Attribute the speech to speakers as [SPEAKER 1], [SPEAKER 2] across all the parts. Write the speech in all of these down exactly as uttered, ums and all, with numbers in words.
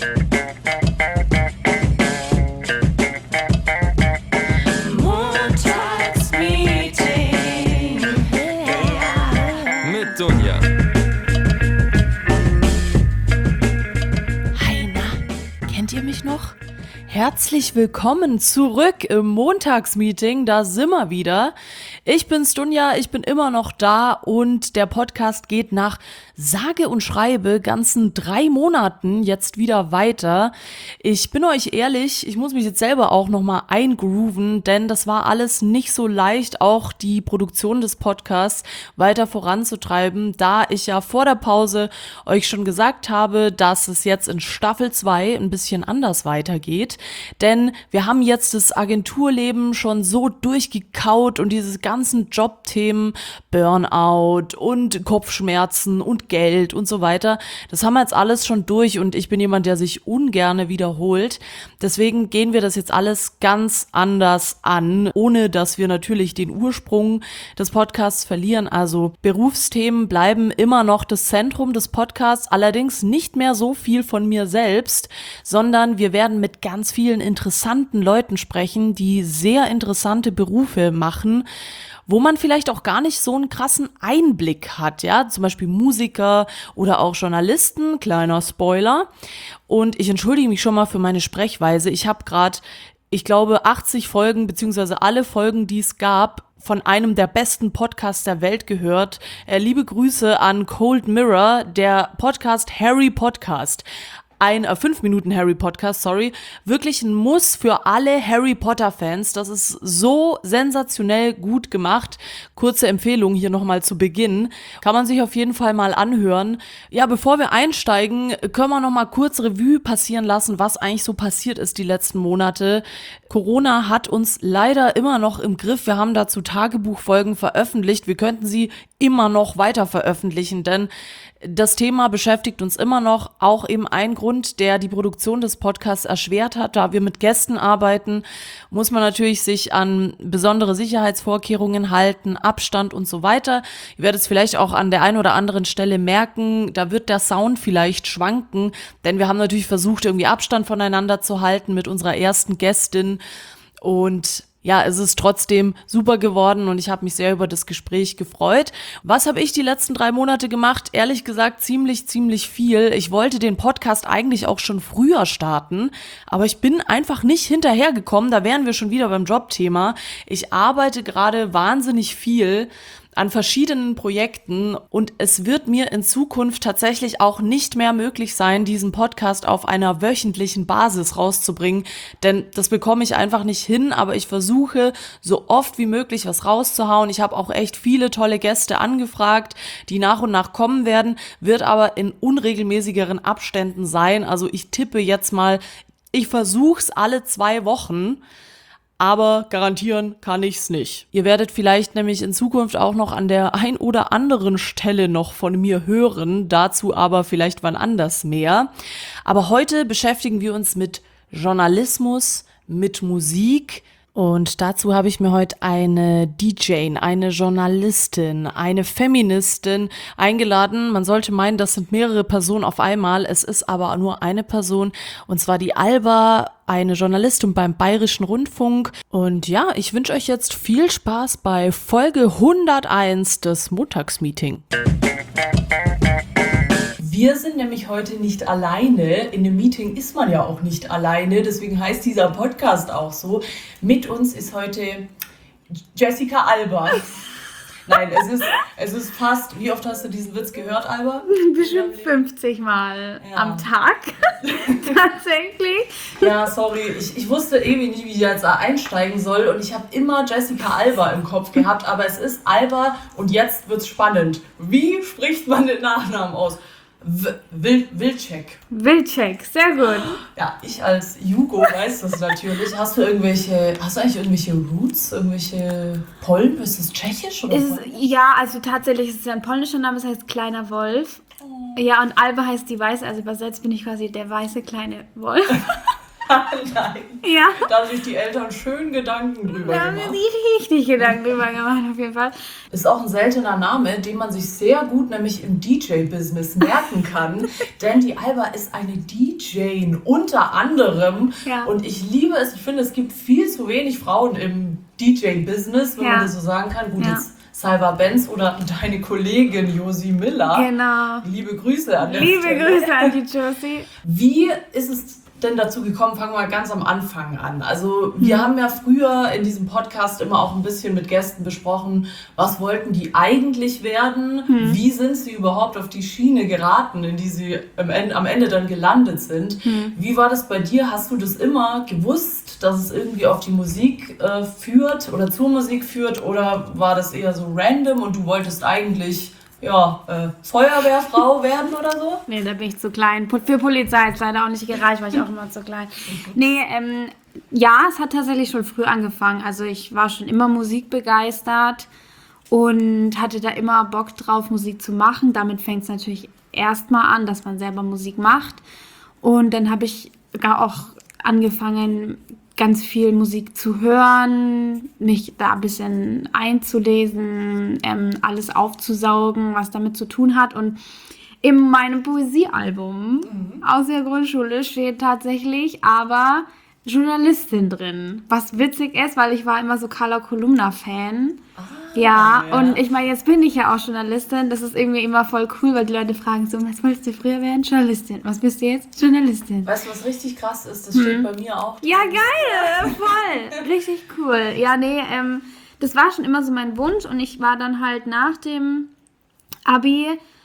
[SPEAKER 1] Montagsmeeting mit Dunja.
[SPEAKER 2] Hi, na, kennt ihr mich noch? Herzlich willkommen zurück im Montagsmeeting, da sind wir wieder. Ich bin's Dunja, ich bin immer noch da und der Podcast geht nach sage und schreibe ganzen drei Monaten jetzt wieder weiter. Ich bin euch ehrlich, ich muss mich jetzt selber auch nochmal eingrooven, denn das war alles nicht so leicht, auch die Produktion des Podcasts weiter voranzutreiben, da ich ja vor der Pause euch schon gesagt habe, dass es jetzt in Staffel zwei ein bisschen anders weitergeht. Denn wir haben jetzt das Agenturleben schon so durchgekaut und diese ganzen Jobthemen, Burnout und Kopfschmerzen und Geld und so weiter, das haben wir jetzt alles schon durch und ich bin jemand, der sich ungerne wiederholt. Deswegen gehen wir das jetzt alles ganz anders an, ohne dass wir natürlich den Ursprung des Podcasts verlieren. Also Berufsthemen bleiben immer noch das Zentrum des Podcasts, allerdings nicht mehr so viel von mir selbst, sondern wir werden mit ganz vielen interessanten Leuten sprechen, die sehr interessante Berufe machen, wo man vielleicht auch gar nicht so einen krassen Einblick hat, ja, zum Beispiel Musiker oder auch Journalisten, kleiner Spoiler. Und ich entschuldige mich schon mal für meine Sprechweise. Ich habe gerade, ich glaube, achtzig Folgen, beziehungsweise alle Folgen, die es gab, von einem der besten Podcasts der Welt gehört. Äh, liebe Grüße an Cold Mirror, der Podcast Harry Podcast. Ein äh, fünf Minuten Harry Podcast, sorry, wirklich ein Muss für alle Harry Potter Fans. Das ist so sensationell gut gemacht. Kurze Empfehlung hier nochmal zu Beginn. Kann man sich auf jeden Fall mal anhören. Ja, bevor wir einsteigen, können wir nochmal kurz Revue passieren lassen, was eigentlich so passiert ist die letzten Monate. Corona hat uns leider immer noch im Griff. Wir haben dazu Tagebuchfolgen veröffentlicht. Wir könnten sie immer noch weiter veröffentlichen, denn das Thema beschäftigt uns immer noch, auch eben ein Grund, der die Produktion des Podcasts erschwert hat. Da wir mit Gästen arbeiten, muss man natürlich sich an besondere Sicherheitsvorkehrungen halten, Abstand und so weiter. Ihr werdet es vielleicht auch an der einen oder anderen Stelle merken, da wird der Sound vielleicht schwanken, denn wir haben natürlich versucht, irgendwie Abstand voneinander zu halten mit unserer ersten Gästin und ja, es ist trotzdem super geworden und ich habe mich sehr über das Gespräch gefreut. Was habe ich die letzten drei Monate gemacht? Ehrlich gesagt ziemlich, ziemlich viel. Ich wollte den Podcast eigentlich auch schon früher starten, aber ich bin einfach nicht hinterhergekommen. Da wären wir schon wieder beim Jobthema. Ich arbeite gerade wahnsinnig viel an verschiedenen Projekten und es wird mir in Zukunft tatsächlich auch nicht mehr möglich sein, diesen Podcast auf einer wöchentlichen Basis rauszubringen, denn das bekomme ich einfach nicht hin, aber ich versuche so oft wie möglich was rauszuhauen. Ich habe auch echt viele tolle Gäste angefragt, die nach und nach kommen werden, wird aber in unregelmäßigeren Abständen sein. Also ich tippe jetzt mal, ich versuch's alle zwei Wochen. Aber garantieren kann ich's nicht. Ihr werdet vielleicht nämlich in Zukunft auch noch an der ein oder anderen Stelle noch von mir hören, dazu aber vielleicht wann anders mehr. Aber heute beschäftigen wir uns mit Journalismus, mit Musik. Und dazu habe ich mir heute eine D J, eine Journalistin, eine Feministin eingeladen. Man sollte meinen, das sind mehrere Personen auf einmal. Es ist aber nur eine Person, und zwar die Alba, eine Journalistin beim Bayerischen Rundfunk. Und ja, ich wünsche euch jetzt viel Spaß bei Folge hunderteins des Montagsmeeting. Wir sind nämlich heute nicht alleine. In einem Meeting ist man ja auch nicht alleine. Deswegen heißt dieser Podcast auch so. Mit uns ist heute Jessica Alba. Nein, es ist, es ist fast... Wie oft hast du diesen Witz gehört, Alba?
[SPEAKER 3] Bestimmt fünfzig Mal ja. Am Tag. Tatsächlich.
[SPEAKER 2] Ja, sorry. Ich, ich wusste ewig nicht, wie ich jetzt da einsteigen soll. Und ich habe immer Jessica Alba im Kopf gehabt. Aber es ist Alba und jetzt wird's spannend. Wie spricht man den Nachnamen aus? Wil- Wilczek.
[SPEAKER 3] Wilczek, sehr gut.
[SPEAKER 2] Ja, ich als Jugo weiß das natürlich. Hast du irgendwelche, hast du eigentlich irgendwelche Roots, irgendwelche Poln? Ist das tschechisch oder
[SPEAKER 3] ist, ja, also tatsächlich ist es ein polnischer Name, das heißt kleiner Wolf. Oh. Ja, und Alba heißt die Weiße, also übersetzt bin ich quasi der weiße kleine Wolf.
[SPEAKER 2] Nein.
[SPEAKER 3] Ja.
[SPEAKER 2] Da haben sich die Eltern schön Gedanken drüber
[SPEAKER 3] Da haben
[SPEAKER 2] gemacht.
[SPEAKER 3] wir sich richtig Gedanken drüber gemacht, auf jeden Fall.
[SPEAKER 2] Ist auch ein seltener Name, den man sich sehr gut nämlich im D J-Business merken kann. Denn die Alba ist eine D J unter anderem.
[SPEAKER 3] Ja.
[SPEAKER 2] Und ich liebe es. Ich finde, es gibt viel zu wenig Frauen im D J-Business, wenn
[SPEAKER 3] Ja.
[SPEAKER 2] man das so sagen kann. Gut,
[SPEAKER 3] Ja.
[SPEAKER 2] jetzt Salva Benz oder deine Kollegin Josi Miller.
[SPEAKER 3] Genau.
[SPEAKER 2] Liebe Grüße an der
[SPEAKER 3] Liebe
[SPEAKER 2] Stelle.
[SPEAKER 3] Grüße an die Josie.
[SPEAKER 2] Wie ist es denn dazu gekommen? Fangen wir mal ganz am Anfang an. Also wir
[SPEAKER 3] Mhm.
[SPEAKER 2] haben ja früher in diesem Podcast immer auch ein bisschen mit Gästen besprochen, was wollten die eigentlich werden?
[SPEAKER 3] Mhm.
[SPEAKER 2] Wie sind sie überhaupt auf die Schiene geraten, in die sie am Ende, am Ende dann gelandet sind?
[SPEAKER 3] Mhm.
[SPEAKER 2] Wie war das bei dir? Hast du das immer gewusst, dass es irgendwie auf die Musik äh, führt oder zur Musik führt? Oder war das eher so random und du wolltest eigentlich ja, äh, Feuerwehrfrau werden oder so?
[SPEAKER 3] Nee, da bin ich zu klein. Po- Für Polizei hat es leider auch nicht gereicht, weil ich auch immer zu klein. Nee, ähm, ja, es hat tatsächlich schon früh angefangen. Also ich war schon immer musikbegeistert und hatte da immer Bock drauf, Musik zu machen. Damit fängt es natürlich erstmal an, dass man selber Musik macht. Und dann habe ich gar auch angefangen, ganz viel Musik zu hören, mich da ein bisschen einzulesen, ähm, alles aufzusaugen, was damit zu tun hat. Und in meinem Poesiealbum
[SPEAKER 2] Mhm.
[SPEAKER 3] aus der Grundschule steht tatsächlich aber Journalistin drin. Was witzig ist, weil ich war immer so Carla Kolumna-Fan. Ja,
[SPEAKER 2] ja.
[SPEAKER 3] und ich meine, jetzt bin ich ja auch Journalistin. Das ist irgendwie immer voll cool, weil die Leute fragen so, was wolltest du früher werden? Journalistin. Was bist du jetzt? Journalistin.
[SPEAKER 2] Weißt du, was richtig krass ist? Das steht bei mir auch.
[SPEAKER 3] Ja, geil, voll. Richtig cool. Ja, nee, ähm, das war schon immer so mein Wunsch und ich war dann halt nach dem Abi,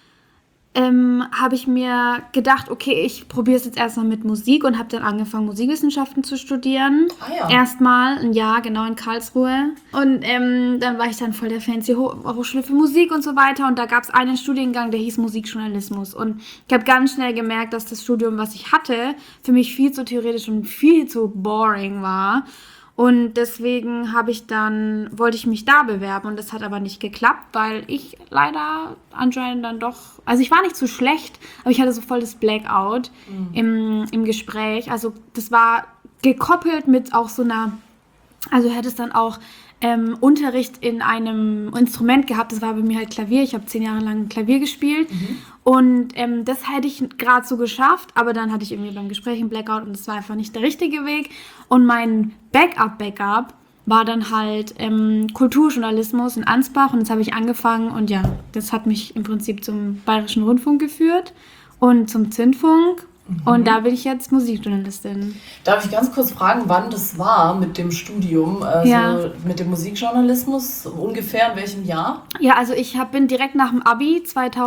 [SPEAKER 3] ähm, habe ich mir gedacht, okay, ich probiere es jetzt erstmal mit Musik und habe dann angefangen, Musikwissenschaften zu studieren.
[SPEAKER 2] Ah ja.
[SPEAKER 3] Erstmal ein Jahr, genau, in Karlsruhe. Und ähm, dann war ich dann voll der fancy Ho- Hochschule für Musik und so weiter. Und da gab es einen Studiengang, der hieß Musikjournalismus. Und ich habe ganz schnell gemerkt, dass das Studium, was ich hatte, für mich viel zu theoretisch und viel zu boring war. Und deswegen habe ich dann, wollte ich mich da bewerben und das hat aber nicht geklappt, weil ich leider anscheinend dann doch, also ich war nicht so schlecht, aber ich hatte so voll das Blackout
[SPEAKER 2] Mhm.
[SPEAKER 3] im, im Gespräch. Also das war gekoppelt mit auch so einer, also du hättest dann auch ähm, Unterricht in einem Instrument gehabt, das war bei mir halt Klavier, ich habe zehn Jahre lang Klavier gespielt.
[SPEAKER 2] Mhm.
[SPEAKER 3] Und ähm, das hätte ich gerade so geschafft, aber dann hatte ich irgendwie beim Gespräch einen Blackout und das war einfach nicht der richtige Weg. Und mein Backup-Backup war dann halt ähm, Kulturjournalismus in Ansbach und jetzt habe ich angefangen und ja, das hat mich im Prinzip zum Bayerischen Rundfunk geführt und zum Zündfunk und da bin ich jetzt Musikjournalistin.
[SPEAKER 2] Darf ich ganz kurz fragen, wann das war mit dem Studium, also
[SPEAKER 3] Ja.
[SPEAKER 2] mit dem Musikjournalismus, ungefähr in welchem Jahr?
[SPEAKER 3] Ja, also ich hab, bin direkt nach dem Abi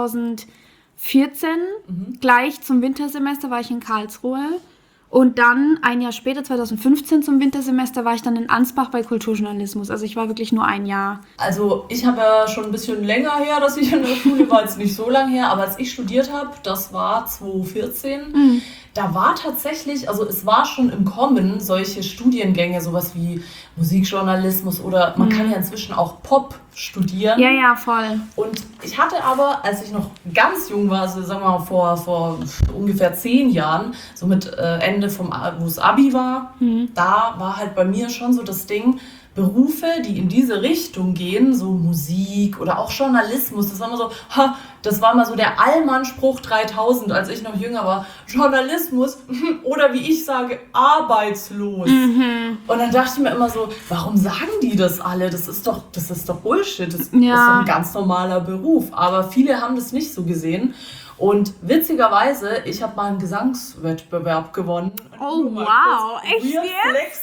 [SPEAKER 3] zweitausendvierzehn, gleich zum Wintersemester war ich in Karlsruhe. Und dann ein Jahr später, zweitausendfünfzehn zum Wintersemester, war ich dann in Ansbach bei Kulturjournalismus. Also ich war wirklich nur ein Jahr.
[SPEAKER 2] Also ich habe ja schon ein bisschen länger her, dass ich in der Schule war, jetzt nicht so lange her, aber als ich studiert habe, das war zweitausendvierzehn,
[SPEAKER 3] Mhm.
[SPEAKER 2] da war tatsächlich, also es war schon im Kommen solche Studiengänge, sowas wie Musikjournalismus oder man kann ja inzwischen auch Pop studieren.
[SPEAKER 3] Ja, ja, voll.
[SPEAKER 2] Und ich hatte aber, als ich noch ganz jung war, also sagen wir mal vor, vor ungefähr zehn Jahren, so mit äh, Ende vom, A- wo es Abi war, da war halt bei mir schon so das Ding, Berufe, die in diese Richtung gehen, so Musik oder auch Journalismus, das war immer so, ha, das war mal so der Allmann-Spruch dreitausend, als ich noch jünger war, Journalismus oder wie ich sage, arbeitslos. Und dann dachte ich mir immer so, warum sagen die das alle? Das ist doch, das ist doch Bullshit, das
[SPEAKER 3] Ja.
[SPEAKER 2] ist doch ein ganz normaler Beruf. Aber viele haben das nicht so gesehen. Und witzigerweise, ich habe mal einen Gesangswettbewerb gewonnen.
[SPEAKER 3] Oh,
[SPEAKER 2] Nur mal
[SPEAKER 3] wow.
[SPEAKER 2] kurz
[SPEAKER 3] Echt
[SPEAKER 2] Weird
[SPEAKER 3] jetzt?
[SPEAKER 2] Flex.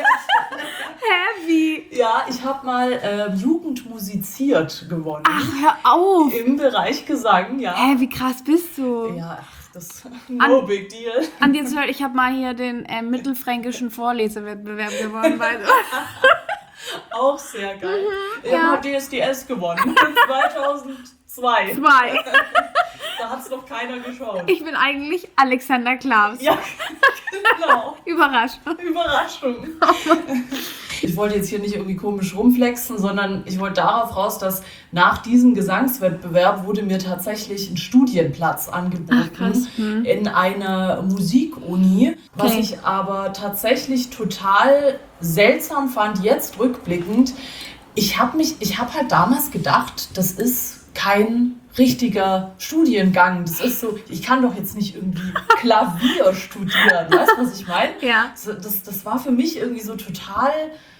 [SPEAKER 3] Heavy.
[SPEAKER 2] Ja, ich habe mal äh, Jugend musiziert gewonnen.
[SPEAKER 3] Ach, hör auf.
[SPEAKER 2] Im Bereich Gesang, ja.
[SPEAKER 3] Hä, wie krass bist du?
[SPEAKER 2] Ja, ach, das no big deal.
[SPEAKER 3] An dir zu hören, ich habe mal hier den äh, mittelfränkischen Vorlesewettbewerb gewonnen. Weil,
[SPEAKER 2] Auch sehr geil. Ich
[SPEAKER 3] ja.
[SPEAKER 2] habe D S D S gewonnen. zweitausendzwei.
[SPEAKER 3] zwei.
[SPEAKER 2] Da hat es noch keiner geschaut.
[SPEAKER 3] Ich bin eigentlich Alexander Klaus.
[SPEAKER 2] Ja, genau.
[SPEAKER 3] Überraschung.
[SPEAKER 2] Überraschung. Ich wollte jetzt hier nicht irgendwie komisch rumflexen, sondern ich wollte darauf raus, dass nach diesem Gesangswettbewerb wurde mir tatsächlich ein Studienplatz angeboten. Ach, krass. Hm. In einer Musikuni, was okay. ich aber tatsächlich total seltsam fand, jetzt rückblickend. Ich habe mich, ich habe halt damals gedacht, das ist kein richtiger Studiengang. Das ist so, ich kann doch jetzt nicht irgendwie Klavier studieren. Weißt du, was ich meine?
[SPEAKER 3] Ja.
[SPEAKER 2] Das, das war für mich irgendwie so total,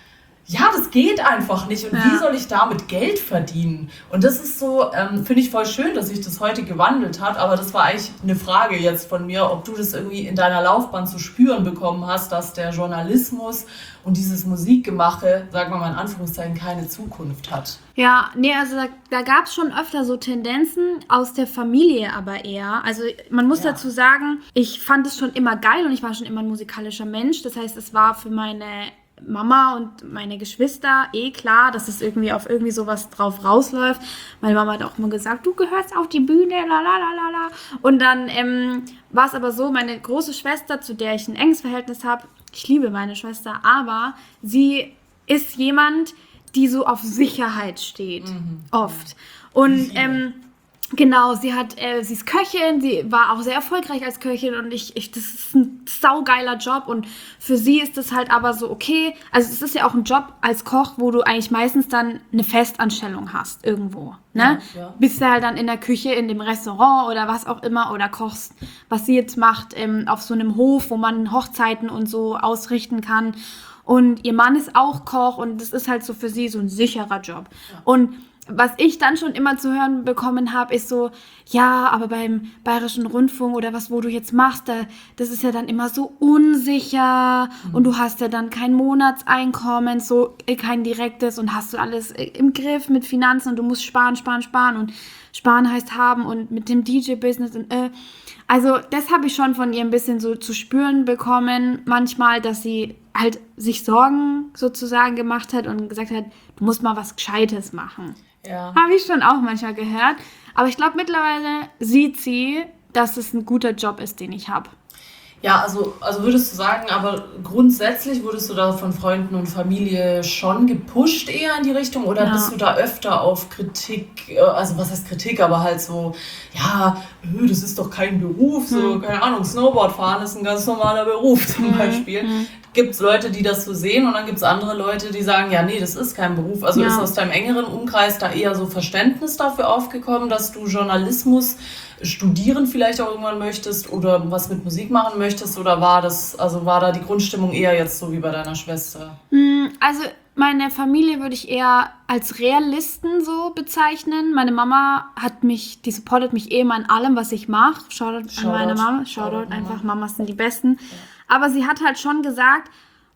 [SPEAKER 2] ja, das geht einfach nicht. Und ja. wie soll ich damit Geld verdienen? Und das ist so, ähm, finde ich voll schön, dass sich das heute gewandelt hat. Aber das war eigentlich eine Frage jetzt von mir, ob du das irgendwie in deiner Laufbahn zu spüren bekommen hast, dass der Journalismus und dieses Musikgemache, sagen wir mal in Anführungszeichen, keine Zukunft hat.
[SPEAKER 3] Ja, nee, also da, da gab es schon öfter so Tendenzen aus der Familie aber eher. Also man muss ja. dazu sagen, ich fand es schon immer geil und ich war schon immer ein musikalischer Mensch. Das heißt, es war für meine Mama und meine Geschwister eh klar, dass es irgendwie auf irgendwie sowas drauf rausläuft. Meine Mama hat auch immer gesagt, du gehörst auf die Bühne, la la la la la. Und dann ähm, war es aber so, meine große Schwester, zu der ich ein enges Verhältnis habe, ich liebe meine Schwester, aber sie ist jemand, die so auf Sicherheit steht, mhm. oft. Und ähm, genau, sie hat, äh, sie ist Köchin, sie war auch sehr erfolgreich als Köchin und ich, ich, das ist ein saugeiler Job und für sie ist das halt aber so okay, also es ist ja auch ein Job als Koch, wo du eigentlich meistens dann eine Festanstellung hast irgendwo, ne? Ja, ja. Bist du halt dann in der Küche, in dem Restaurant oder was auch immer oder kochst, was sie jetzt macht, ähm, auf so einem Hof, wo man Hochzeiten und so ausrichten kann und ihr Mann ist auch Koch und das ist halt so für sie so ein sicherer Job. Ja. Und was ich dann schon immer zu hören bekommen habe, ist so, ja, aber beim Bayerischen Rundfunk oder was, wo du jetzt machst, da, das ist ja dann immer so unsicher mhm. und du hast ja dann kein Monatseinkommen, so kein direktes und hast du alles im Griff mit Finanzen und du musst sparen, sparen, sparen und sparen heißt haben und mit dem D J-Business und äh. Also das habe ich schon von ihr ein bisschen so zu spüren bekommen, manchmal, dass sie halt sich Sorgen sozusagen gemacht hat und gesagt hat, du musst mal was Gescheites machen. Ja. Habe ich schon auch manchmal gehört. Aber ich glaube, mittlerweile sieht sie, dass es ein guter Job ist, den ich habe.
[SPEAKER 2] Ja, also, also würdest du sagen, aber grundsätzlich wurdest du da von Freunden und Familie schon gepusht eher in die Richtung oder ja. bist du da öfter auf Kritik, also was heißt Kritik, aber halt so, ja, das ist doch kein Beruf, so, hm. keine Ahnung, Snowboard fahren ist ein ganz normaler Beruf zum hm. Beispiel. Hm. Gibt es Leute, die das so sehen und dann gibt es andere Leute, die sagen, ja, nee, das ist kein Beruf. Also ja. ist aus deinem engeren Umkreis da eher so Verständnis dafür aufgekommen, dass du Journalismus studieren vielleicht auch irgendwann möchtest oder was mit Musik machen möchtest oder war das, also war da die Grundstimmung eher jetzt so wie bei deiner Schwester?
[SPEAKER 3] Also meine Familie würde ich eher als Realisten so bezeichnen. Meine Mama hat mich, die supportet mich eh immer in allem, was ich mache. Shoutout, Shoutout an meine Mama. Shoutout, Shoutout einfach, Mama. Mamas sind die Besten. Ja. Aber sie hat halt schon gesagt,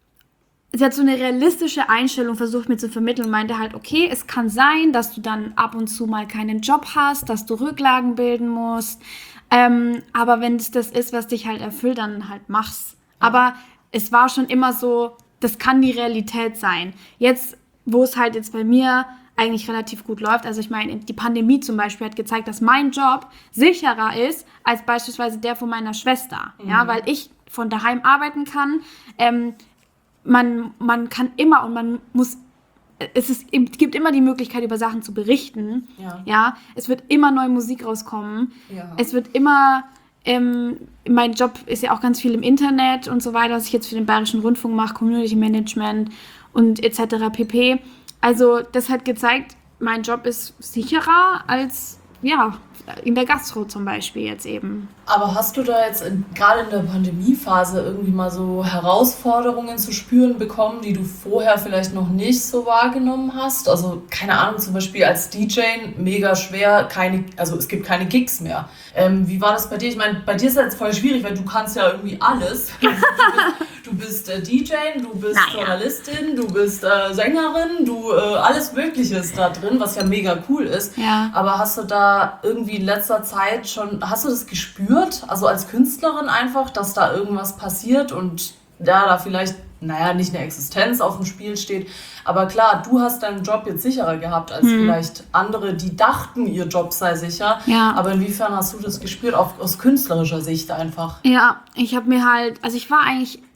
[SPEAKER 3] sie hat so eine realistische Einstellung versucht mir zu vermitteln und meinte halt, okay, es kann sein, dass du dann ab und zu mal keinen Job hast, dass du Rücklagen bilden musst, ähm, aber wenn es das ist, was dich halt erfüllt, dann halt mach's. Aber es war schon immer so, das kann die Realität sein. Jetzt, wo es halt jetzt bei mir eigentlich relativ gut läuft, also ich meine, die Pandemie zum Beispiel hat gezeigt, dass mein Job sicherer ist als beispielsweise der von meiner Schwester, mhm. ja, weil ich von daheim arbeiten kann, ähm, Man, man kann immer und man muss, es ist, es gibt immer die Möglichkeit, über Sachen zu berichten. Ja. Ja? Es wird immer neue Musik rauskommen. Ja. Es wird immer, ähm, mein Job ist ja auch ganz viel im Internet und so weiter, was ich jetzt für den Bayerischen Rundfunk mache, Community Management und et cetera pp. Also das hat gezeigt, mein Job ist sicherer als, ja, in der Gastro zum Beispiel jetzt eben.
[SPEAKER 2] Aber hast du da jetzt in, gerade in der Pandemiephase irgendwie mal so Herausforderungen zu spüren bekommen, die du vorher vielleicht noch nicht so wahrgenommen hast? Also keine Ahnung, zum Beispiel als D J mega schwer, keine, also es gibt keine Gigs mehr. Ähm, wie war das bei dir? Ich meine, bei dir ist das jetzt voll schwierig, weil du kannst ja irgendwie alles. Du bist, du bist äh, D J, du bist naja. Journalistin, du bist äh, Sängerin, du äh, alles Mögliche ist da drin, was ja mega cool ist. Ja. Aber hast du da irgendwie in letzter Zeit schon, hast du das gespürt? Also als Künstlerin einfach, dass da irgendwas passiert und ja, da vielleicht, naja, nicht eine Existenz auf dem Spiel steht. Aber klar, du hast deinen Job jetzt sicherer gehabt als hm. vielleicht andere, die dachten, ihr Job sei sicher. Ja. Aber inwiefern hast du das gespürt, auch aus künstlerischer Sicht einfach?
[SPEAKER 3] Ja, ich habe mir halt, also ich war eigentlich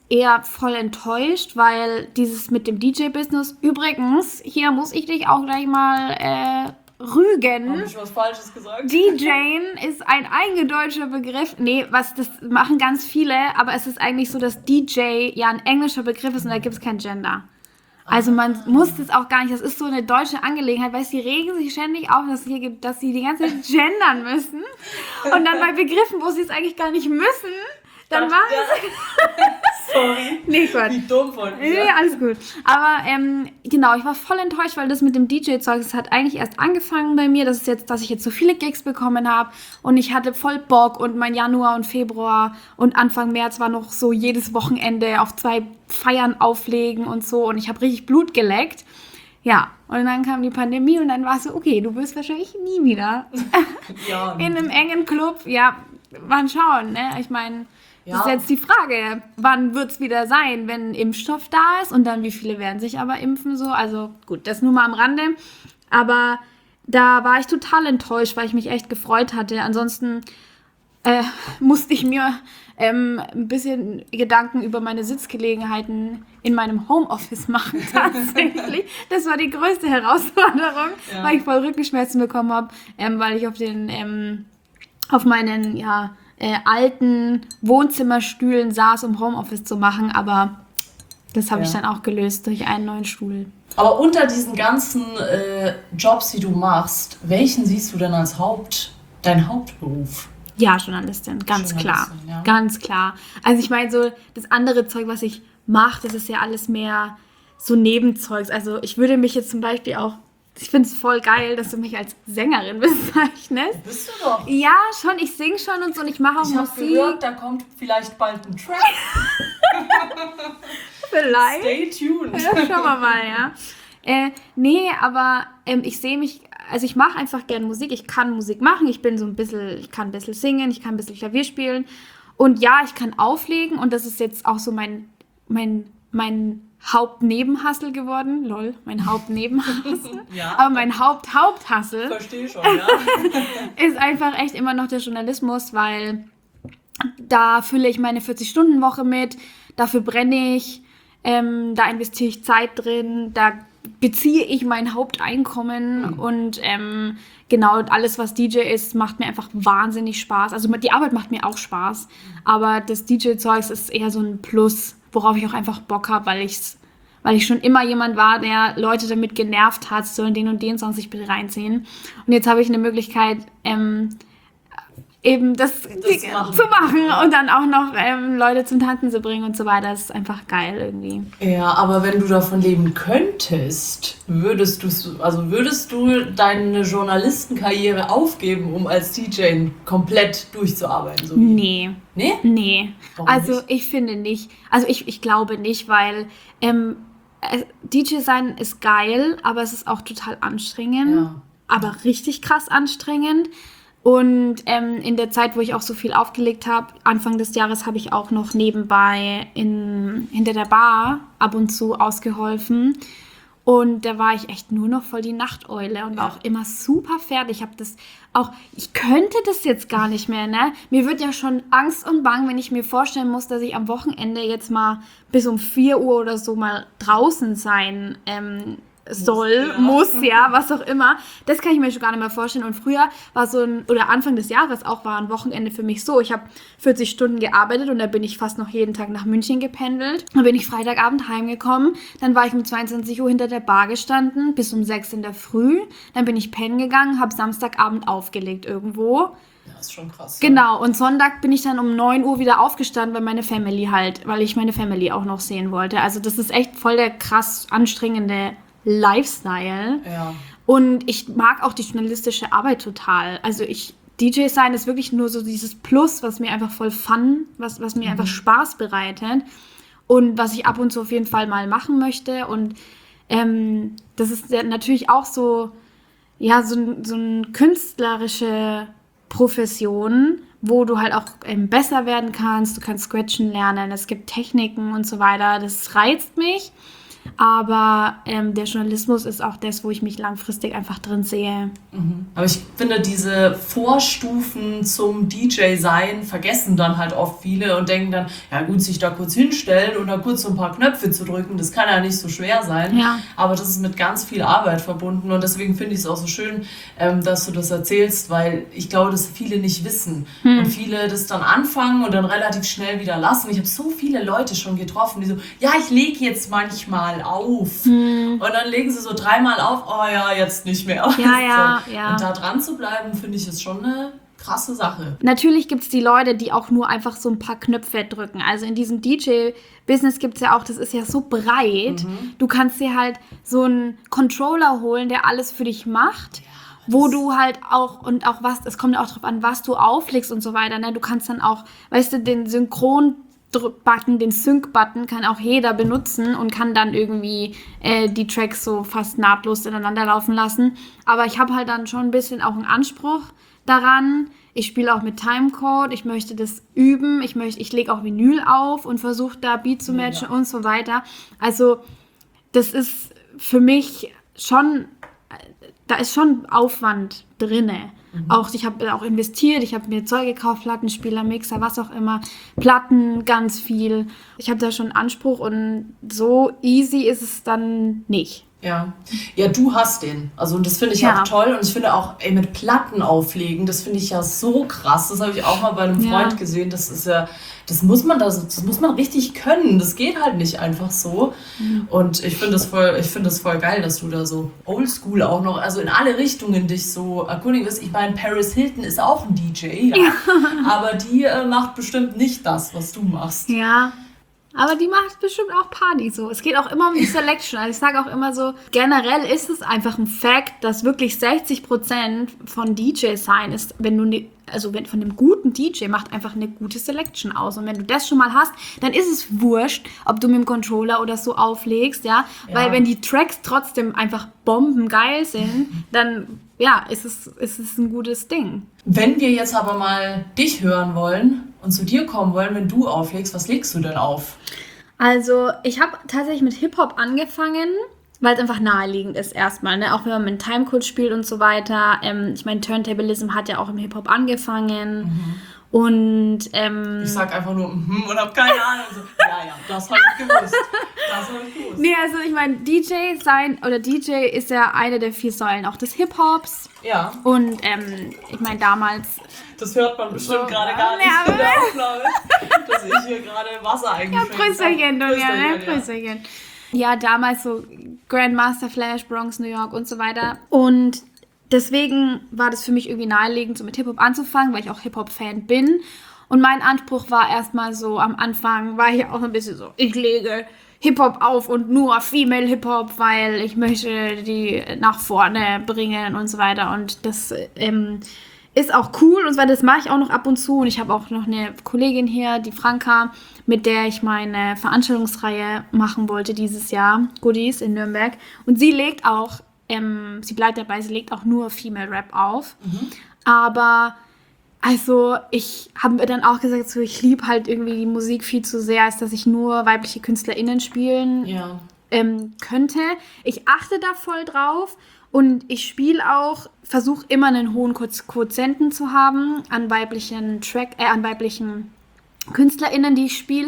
[SPEAKER 3] eher voll enttäuscht, weil dieses mit dem D J-Business, übrigens, hier muss ich dich auch gleich mal äh, rügen.
[SPEAKER 2] Habe ich was Falsches gesagt?
[SPEAKER 3] D J ist ein eingedeutscher Begriff. Nee, was das machen ganz viele, aber es ist eigentlich so, dass D J ja ein englischer Begriff ist und da gibt es kein Gender. Also man muss das auch gar nicht, das ist so eine deutsche Angelegenheit, weil sie regen sich ständig auf, dass, hier, dass sie die ganze Zeit gendern müssen. Und dann bei Begriffen, wo sie es eigentlich gar nicht müssen, dann machen sie...
[SPEAKER 2] Sorry.
[SPEAKER 3] Nee, Gott.
[SPEAKER 2] Wie dumm von mir.
[SPEAKER 3] Nee, alles gut. Aber ähm, genau, ich war voll enttäuscht, weil das mit dem D J-Zeug, das hat eigentlich erst angefangen bei mir, das ist jetzt, dass ich jetzt so viele Gigs bekommen habe und ich hatte voll Bock und mein Januar und Februar und Anfang März war noch so jedes Wochenende auf zwei Feiern auflegen und so und ich habe richtig Blut geleckt. Ja, und dann kam die Pandemie und dann war es so, okay, du wirst wahrscheinlich nie wieder
[SPEAKER 2] ja,
[SPEAKER 3] in einem engen Club. Ja, mal schauen, ne? Ich meine... Das ist jetzt die Frage, wann wird es wieder sein, wenn Impfstoff da ist und dann wie viele werden sich aber impfen so. Also gut, das nur mal am Rande. Aber da war ich total enttäuscht, weil ich mich echt gefreut hatte. Ansonsten äh, musste ich mir ähm, ein bisschen Gedanken über meine Sitzgelegenheiten in meinem Homeoffice machen tatsächlich. Das war die größte Herausforderung, ja. Weil ich voll Rückenschmerzen bekommen habe, ähm, weil ich auf den ähm, auf meinen, ja... Äh, alten Wohnzimmerstühlen saß, um Homeoffice zu machen, aber das habe ja. ich dann auch gelöst durch einen neuen Stuhl.
[SPEAKER 2] Aber unter diesen ganzen äh, Jobs, die du machst, welchen siehst du denn als Haupt, dein Hauptberuf?
[SPEAKER 3] Ja, Journalistin, ganz Journalistin, klar, ja. ganz klar. Also ich meine, so das andere Zeug, was ich mache, das ist ja alles mehr so Nebenzeugs. Also ich würde mich jetzt zum Beispiel auch Ich finde es voll geil, dass du mich als Sängerin bezeichnest.
[SPEAKER 2] Bist du doch.
[SPEAKER 3] Ja, schon. Ich singe schon und so und ich mache auch
[SPEAKER 2] ich
[SPEAKER 3] Musik.
[SPEAKER 2] Ich habe gehört, da kommt vielleicht bald ein Track.
[SPEAKER 3] Vielleicht.
[SPEAKER 2] Stay tuned.
[SPEAKER 3] Ja, schauen wir mal, ja. Äh, nee, aber ähm, ich sehe mich, also ich mache einfach gerne Musik. Ich kann Musik machen. Ich bin so ein bisschen, ich kann ein bisschen singen, ich kann ein bisschen Klavier spielen. Und ja, ich kann auflegen und das ist jetzt auch so mein, mein, mein Hauptnebenhassel geworden. Lol, mein Hauptnebenhassel.
[SPEAKER 2] Ja.
[SPEAKER 3] Aber mein Haupt-Haupthassel.
[SPEAKER 2] Verstehe schon, ja.
[SPEAKER 3] ist einfach echt immer noch der Journalismus, weil da fülle ich meine vierzig-Stunden-Woche mit, dafür brenne ich, ähm, da investiere ich Zeit drin, da beziehe ich mein Haupteinkommen mhm. und ähm, genau, alles was D J ist, macht mir einfach wahnsinnig Spaß. Also die Arbeit macht mir auch Spaß, aber das D J-Zeugs ist eher so ein Plus, worauf ich auch einfach Bock habe, weil ich weil ich schon immer jemand war, der Leute damit genervt hat, sollen den und den Song sich bitte reinziehen. Und jetzt habe ich eine Möglichkeit, ähm, eben das, das die, machen. zu machen und dann auch noch ähm, Leute zum Tanzen zu bringen und so weiter. Das ist einfach geil irgendwie.
[SPEAKER 2] Ja, aber wenn du davon leben könntest, würdest du also würdest du deine Journalistenkarriere aufgeben, um als D J komplett durchzuarbeiten? So
[SPEAKER 3] nee.
[SPEAKER 2] Nee?
[SPEAKER 3] Nee.
[SPEAKER 2] Warum
[SPEAKER 3] also
[SPEAKER 2] nicht?
[SPEAKER 3] ich finde nicht. Also ich, ich glaube nicht, weil ähm, D J sein ist geil, aber es ist auch total anstrengend.
[SPEAKER 2] Ja.
[SPEAKER 3] Aber richtig krass anstrengend. Und ähm, in der Zeit, wo ich auch so viel aufgelegt habe, Anfang des Jahres habe ich auch noch nebenbei in, hinter der Bar ab und zu ausgeholfen. Und da war ich echt nur noch voll die Nachteule und war auch immer super fertig. Ich habe das auch, ich könnte das jetzt gar nicht mehr, ne? Mir wird ja schon Angst und Bang, wenn ich mir vorstellen muss, dass ich am Wochenende jetzt mal bis um vier Uhr oder so mal draußen sein ähm, soll, ja. muss, ja, was auch immer. Das kann ich mir schon gar nicht mehr vorstellen. Und früher war so ein, oder Anfang des Jahres auch, war ein Wochenende für mich so. Ich habe vierzig Stunden gearbeitet und da bin ich fast noch jeden Tag nach München gependelt. Dann bin ich Freitagabend heimgekommen. Dann war ich um zweiundzwanzig Uhr hinter der Bar gestanden, bis um sechs in der Früh. Dann bin ich pennen gegangen, habe Samstagabend aufgelegt irgendwo.
[SPEAKER 2] Das ist schon krass.
[SPEAKER 3] Genau, und Sonntag bin ich dann um neun Uhr wieder aufgestanden, weil meine Family halt, weil ich meine Family auch noch sehen wollte. Also das ist echt voll der krass anstrengende Lifestyle.
[SPEAKER 2] Ja.
[SPEAKER 3] Und ich mag auch die journalistische Arbeit total. Also ich, D J sein ist wirklich nur so dieses Plus, was mir einfach voll Fun, was, was mir mhm. einfach Spaß bereitet und was ich ab und zu auf jeden Fall mal machen möchte. Und ähm, das ist ja natürlich auch so, ja, so, so eine künstlerische Profession, wo du halt auch ähm, besser werden kannst. Du kannst Scratchen lernen, es gibt Techniken und so weiter. Das reizt mich. Aber ähm, der Journalismus ist auch das, wo ich mich langfristig einfach drin sehe.
[SPEAKER 2] Mhm. Aber ich finde, diese Vorstufen zum D J sein vergessen dann halt oft viele und denken dann, ja gut, sich da kurz hinstellen und da kurz so ein paar Knöpfe zu drücken, das kann ja nicht so schwer sein.
[SPEAKER 3] Ja.
[SPEAKER 2] Aber das ist mit ganz viel Arbeit verbunden und deswegen finde ich es auch so schön, ähm, dass du das erzählst, weil ich glaube, dass viele nicht wissen hm. und viele das dann anfangen und dann relativ schnell wieder lassen. Ich habe so viele Leute schon getroffen, die so, ja, ich lege jetzt manchmal auf. Hm. Und dann legen sie so dreimal auf, oh ja, jetzt nicht mehr.
[SPEAKER 3] Ja, ja,
[SPEAKER 2] so.
[SPEAKER 3] ja.
[SPEAKER 2] Und da dran zu bleiben, finde ich, ist schon eine krasse Sache.
[SPEAKER 3] Natürlich gibt es die Leute, die auch nur einfach so ein paar Knöpfe drücken. Also in diesem D J-Business gibt es ja auch, das ist ja so breit. Mhm. Du kannst dir halt so einen Controller holen, der alles für dich macht. Ja. Wo du halt auch, und auch was, es kommt ja auch drauf an, was du auflegst und so weiter, ne? Du kannst dann auch, weißt du, den Synchron-Button, den Sync-Button kann auch jeder benutzen und kann dann irgendwie äh, die Tracks so fast nahtlos ineinander laufen lassen. Aber ich habe halt dann schon ein bisschen auch einen Anspruch daran. Ich spiele auch mit Timecode, ich möchte das üben, ich möchte, ich lege auch Vinyl auf und versuche da Beat zu matchen ja. und so weiter. Also das ist für mich schon... Da ist schon Aufwand drinne. Mhm. Auch, ich habe auch investiert, ich habe mir Zeug gekauft, Plattenspieler, Mixer, was auch immer, Platten, ganz viel. Ich habe da schon Anspruch und so easy ist es dann nicht.
[SPEAKER 2] Ja, ja, du hast den. Also und das finde ich ja. auch toll. Und ich finde auch, ey, mit Platten auflegen, das finde ich ja so krass. Das habe ich auch mal bei einem Freund ja. gesehen. Das ist ja, das muss man das, das muss man richtig können. Das geht halt nicht einfach so. Mhm. Und ich finde das voll, ich finde das voll geil, dass du da so oldschool auch noch, also in alle Richtungen dich so erkundigen wirst. Ich meine, Paris Hilton ist auch ein D J, ja. Ja. Aber die äh, macht bestimmt nicht das, was du machst.
[SPEAKER 3] Ja. Aber die macht bestimmt auch Party so. Es geht auch immer um die Selection. Also ich sage auch immer so, generell ist es einfach ein Fact, dass wirklich sechzig Prozent von D Js sein ist, wenn du, ne, also wenn von einem guten D J macht einfach eine gute Selection aus. Und wenn du das schon mal hast, dann ist es wurscht, ob du mit dem Controller oder so auflegst, ja. ja. Weil wenn die Tracks trotzdem einfach bombengeil sind, dann ja, ist es, ist es ein gutes Ding.
[SPEAKER 2] Wenn wir jetzt aber mal dich hören wollen und zu dir kommen wollen, wenn du auflegst, was legst du denn auf?
[SPEAKER 3] Also ich habe tatsächlich mit Hip-Hop angefangen, weil es einfach naheliegend ist erstmal, ne? Auch wenn man mit Timecode spielt und so weiter. Ähm, ich meine, Turntablism hat ja auch im Hip-Hop angefangen. Mhm. Und ähm,
[SPEAKER 2] ich sag einfach nur mhm und hab keine Ahnung. So, ja, ja, das hab ich gewusst. Das hab ich gewusst.
[SPEAKER 3] Nee, also ich meine, D J sein oder D J ist ja eine der vier Säulen auch des Hip-Hops.
[SPEAKER 2] Ja.
[SPEAKER 3] Und ähm, ich meine, damals.
[SPEAKER 2] Das hört man bestimmt so, gerade gar nicht ja, in der Aufnahme, dass ich hier gerade Wasser eingeschenkt habe.
[SPEAKER 3] Ja, Prösterchen, Dunja, ne? Prösterchen. Ja, damals so Grandmaster Flash, Bronx, New York und so weiter. Und deswegen war das für mich irgendwie naheliegend, so mit Hip-Hop anzufangen, weil ich auch Hip-Hop-Fan bin. Und mein Anspruch war erstmal so, am Anfang war ich auch ein bisschen so, ich lege Hip-Hop auf und nur Female Hip-Hop, weil ich möchte die nach vorne bringen und so weiter. Und das ähm, ist auch cool und so weiter. Das mache ich auch noch ab und zu. Und ich habe auch noch eine Kollegin hier, die Franka, mit der ich meine Veranstaltungsreihe machen wollte dieses Jahr, Goodies in Nürnberg. Und sie legt auch Ähm, sie bleibt dabei, sie legt auch nur Female Rap auf. Mhm. Aber also ich habe mir dann auch gesagt, so, ich liebe halt irgendwie die Musik viel zu sehr, als dass ich nur weibliche KünstlerInnen spielen
[SPEAKER 2] ja.
[SPEAKER 3] ähm, könnte. Ich achte da voll drauf und ich spiele auch, versuche immer einen hohen Quotienten zu haben an weiblichen Track, äh, an weiblichen KünstlerInnen, die ich spiele.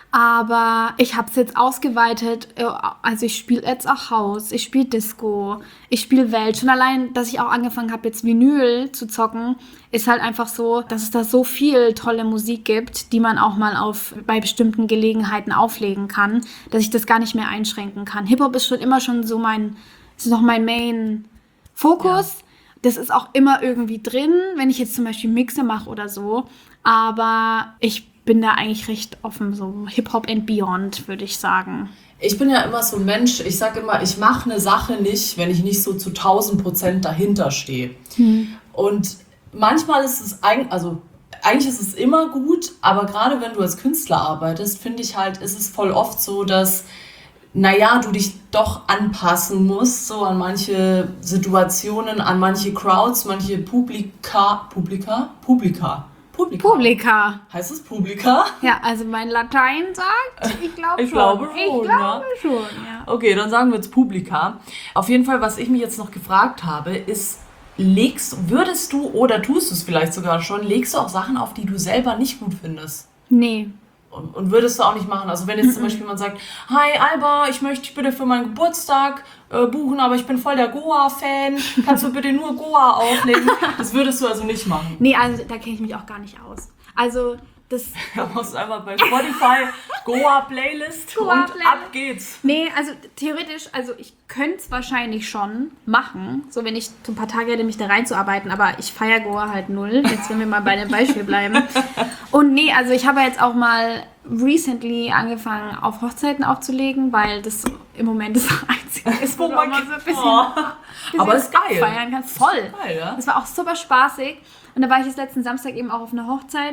[SPEAKER 3] Aber ich habe es jetzt ausgeweitet, also ich spiele jetzt auch House, ich spiele Disco, ich spiele Welt. Schon allein, dass ich auch angefangen habe, jetzt Vinyl zu zocken, ist halt einfach so, dass es da so viel tolle Musik gibt, die man auch mal auf bei bestimmten Gelegenheiten auflegen kann, dass ich das gar nicht mehr einschränken kann. Hip-Hop ist schon immer schon so mein, ist noch mein Main-Fokus. Ja. Das ist auch immer irgendwie drin, wenn ich jetzt zum Beispiel Mixe mache oder so. Aber ich bin da eigentlich recht offen, so Hip-Hop and Beyond, würde ich sagen.
[SPEAKER 2] Ich bin ja immer so ein Mensch, ich sage immer, ich mache eine Sache nicht, wenn ich nicht so zu tausend Prozent dahinter stehe. Hm. Und manchmal ist es eigentlich, also eigentlich ist es immer gut, aber gerade wenn du als Künstler arbeitest, finde ich halt, ist es voll oft so, dass, naja, du dich doch anpassen musst, so an manche Situationen, an manche Crowds, manche Publika, Publika, Publika, Publika.
[SPEAKER 3] Publika.
[SPEAKER 2] Heißt es Publika?
[SPEAKER 3] Ja, also mein Latein sagt, ich glaube
[SPEAKER 2] Ich
[SPEAKER 3] schon.
[SPEAKER 2] glaube schon,
[SPEAKER 3] Ich glaube
[SPEAKER 2] ja.
[SPEAKER 3] schon, ja.
[SPEAKER 2] Okay, dann sagen wir jetzt Publika. Auf jeden Fall, was ich mich jetzt noch gefragt habe, ist, legst, würdest du oder tust du es vielleicht sogar schon, legst du auch Sachen auf, die du selber nicht gut findest?
[SPEAKER 3] Nee.
[SPEAKER 2] Und, und würdest du auch nicht machen? Also wenn jetzt zum Beispiel jemand sagt, hi Alba, ich möchte dich bitte für meinen Geburtstag äh, buchen, aber ich bin voll der Goa-Fan, kannst du bitte nur Goa auflegen? Das würdest du also nicht machen?
[SPEAKER 3] Nee, also da kenne ich mich auch gar nicht aus. Also das...
[SPEAKER 2] Da musst du einfach bei Spotify Goa-Playlist
[SPEAKER 3] Goa
[SPEAKER 2] und
[SPEAKER 3] Playlist.
[SPEAKER 2] ab geht's.
[SPEAKER 3] Nee, also theoretisch, also ich könnte es wahrscheinlich schon machen, so wenn ich so ein paar Tage hätte, mich da reinzuarbeiten, aber ich feiere Goa halt null, jetzt wenn wir mal bei dem Beispiel bleiben. Und nee, also ich habe jetzt auch mal recently angefangen, auf Hochzeiten aufzulegen, weil das so im Moment das Einzige ist, wo
[SPEAKER 2] Oh
[SPEAKER 3] du
[SPEAKER 2] mein
[SPEAKER 3] auch mal so ein bisschen,
[SPEAKER 2] Oh.
[SPEAKER 3] bisschen
[SPEAKER 2] Aber ist geil.
[SPEAKER 3] feiern kannst. Voll.
[SPEAKER 2] Ist geil, ja?
[SPEAKER 3] Das war auch super spaßig. Und da war ich jetzt letzten Samstag eben auch auf einer Hochzeit.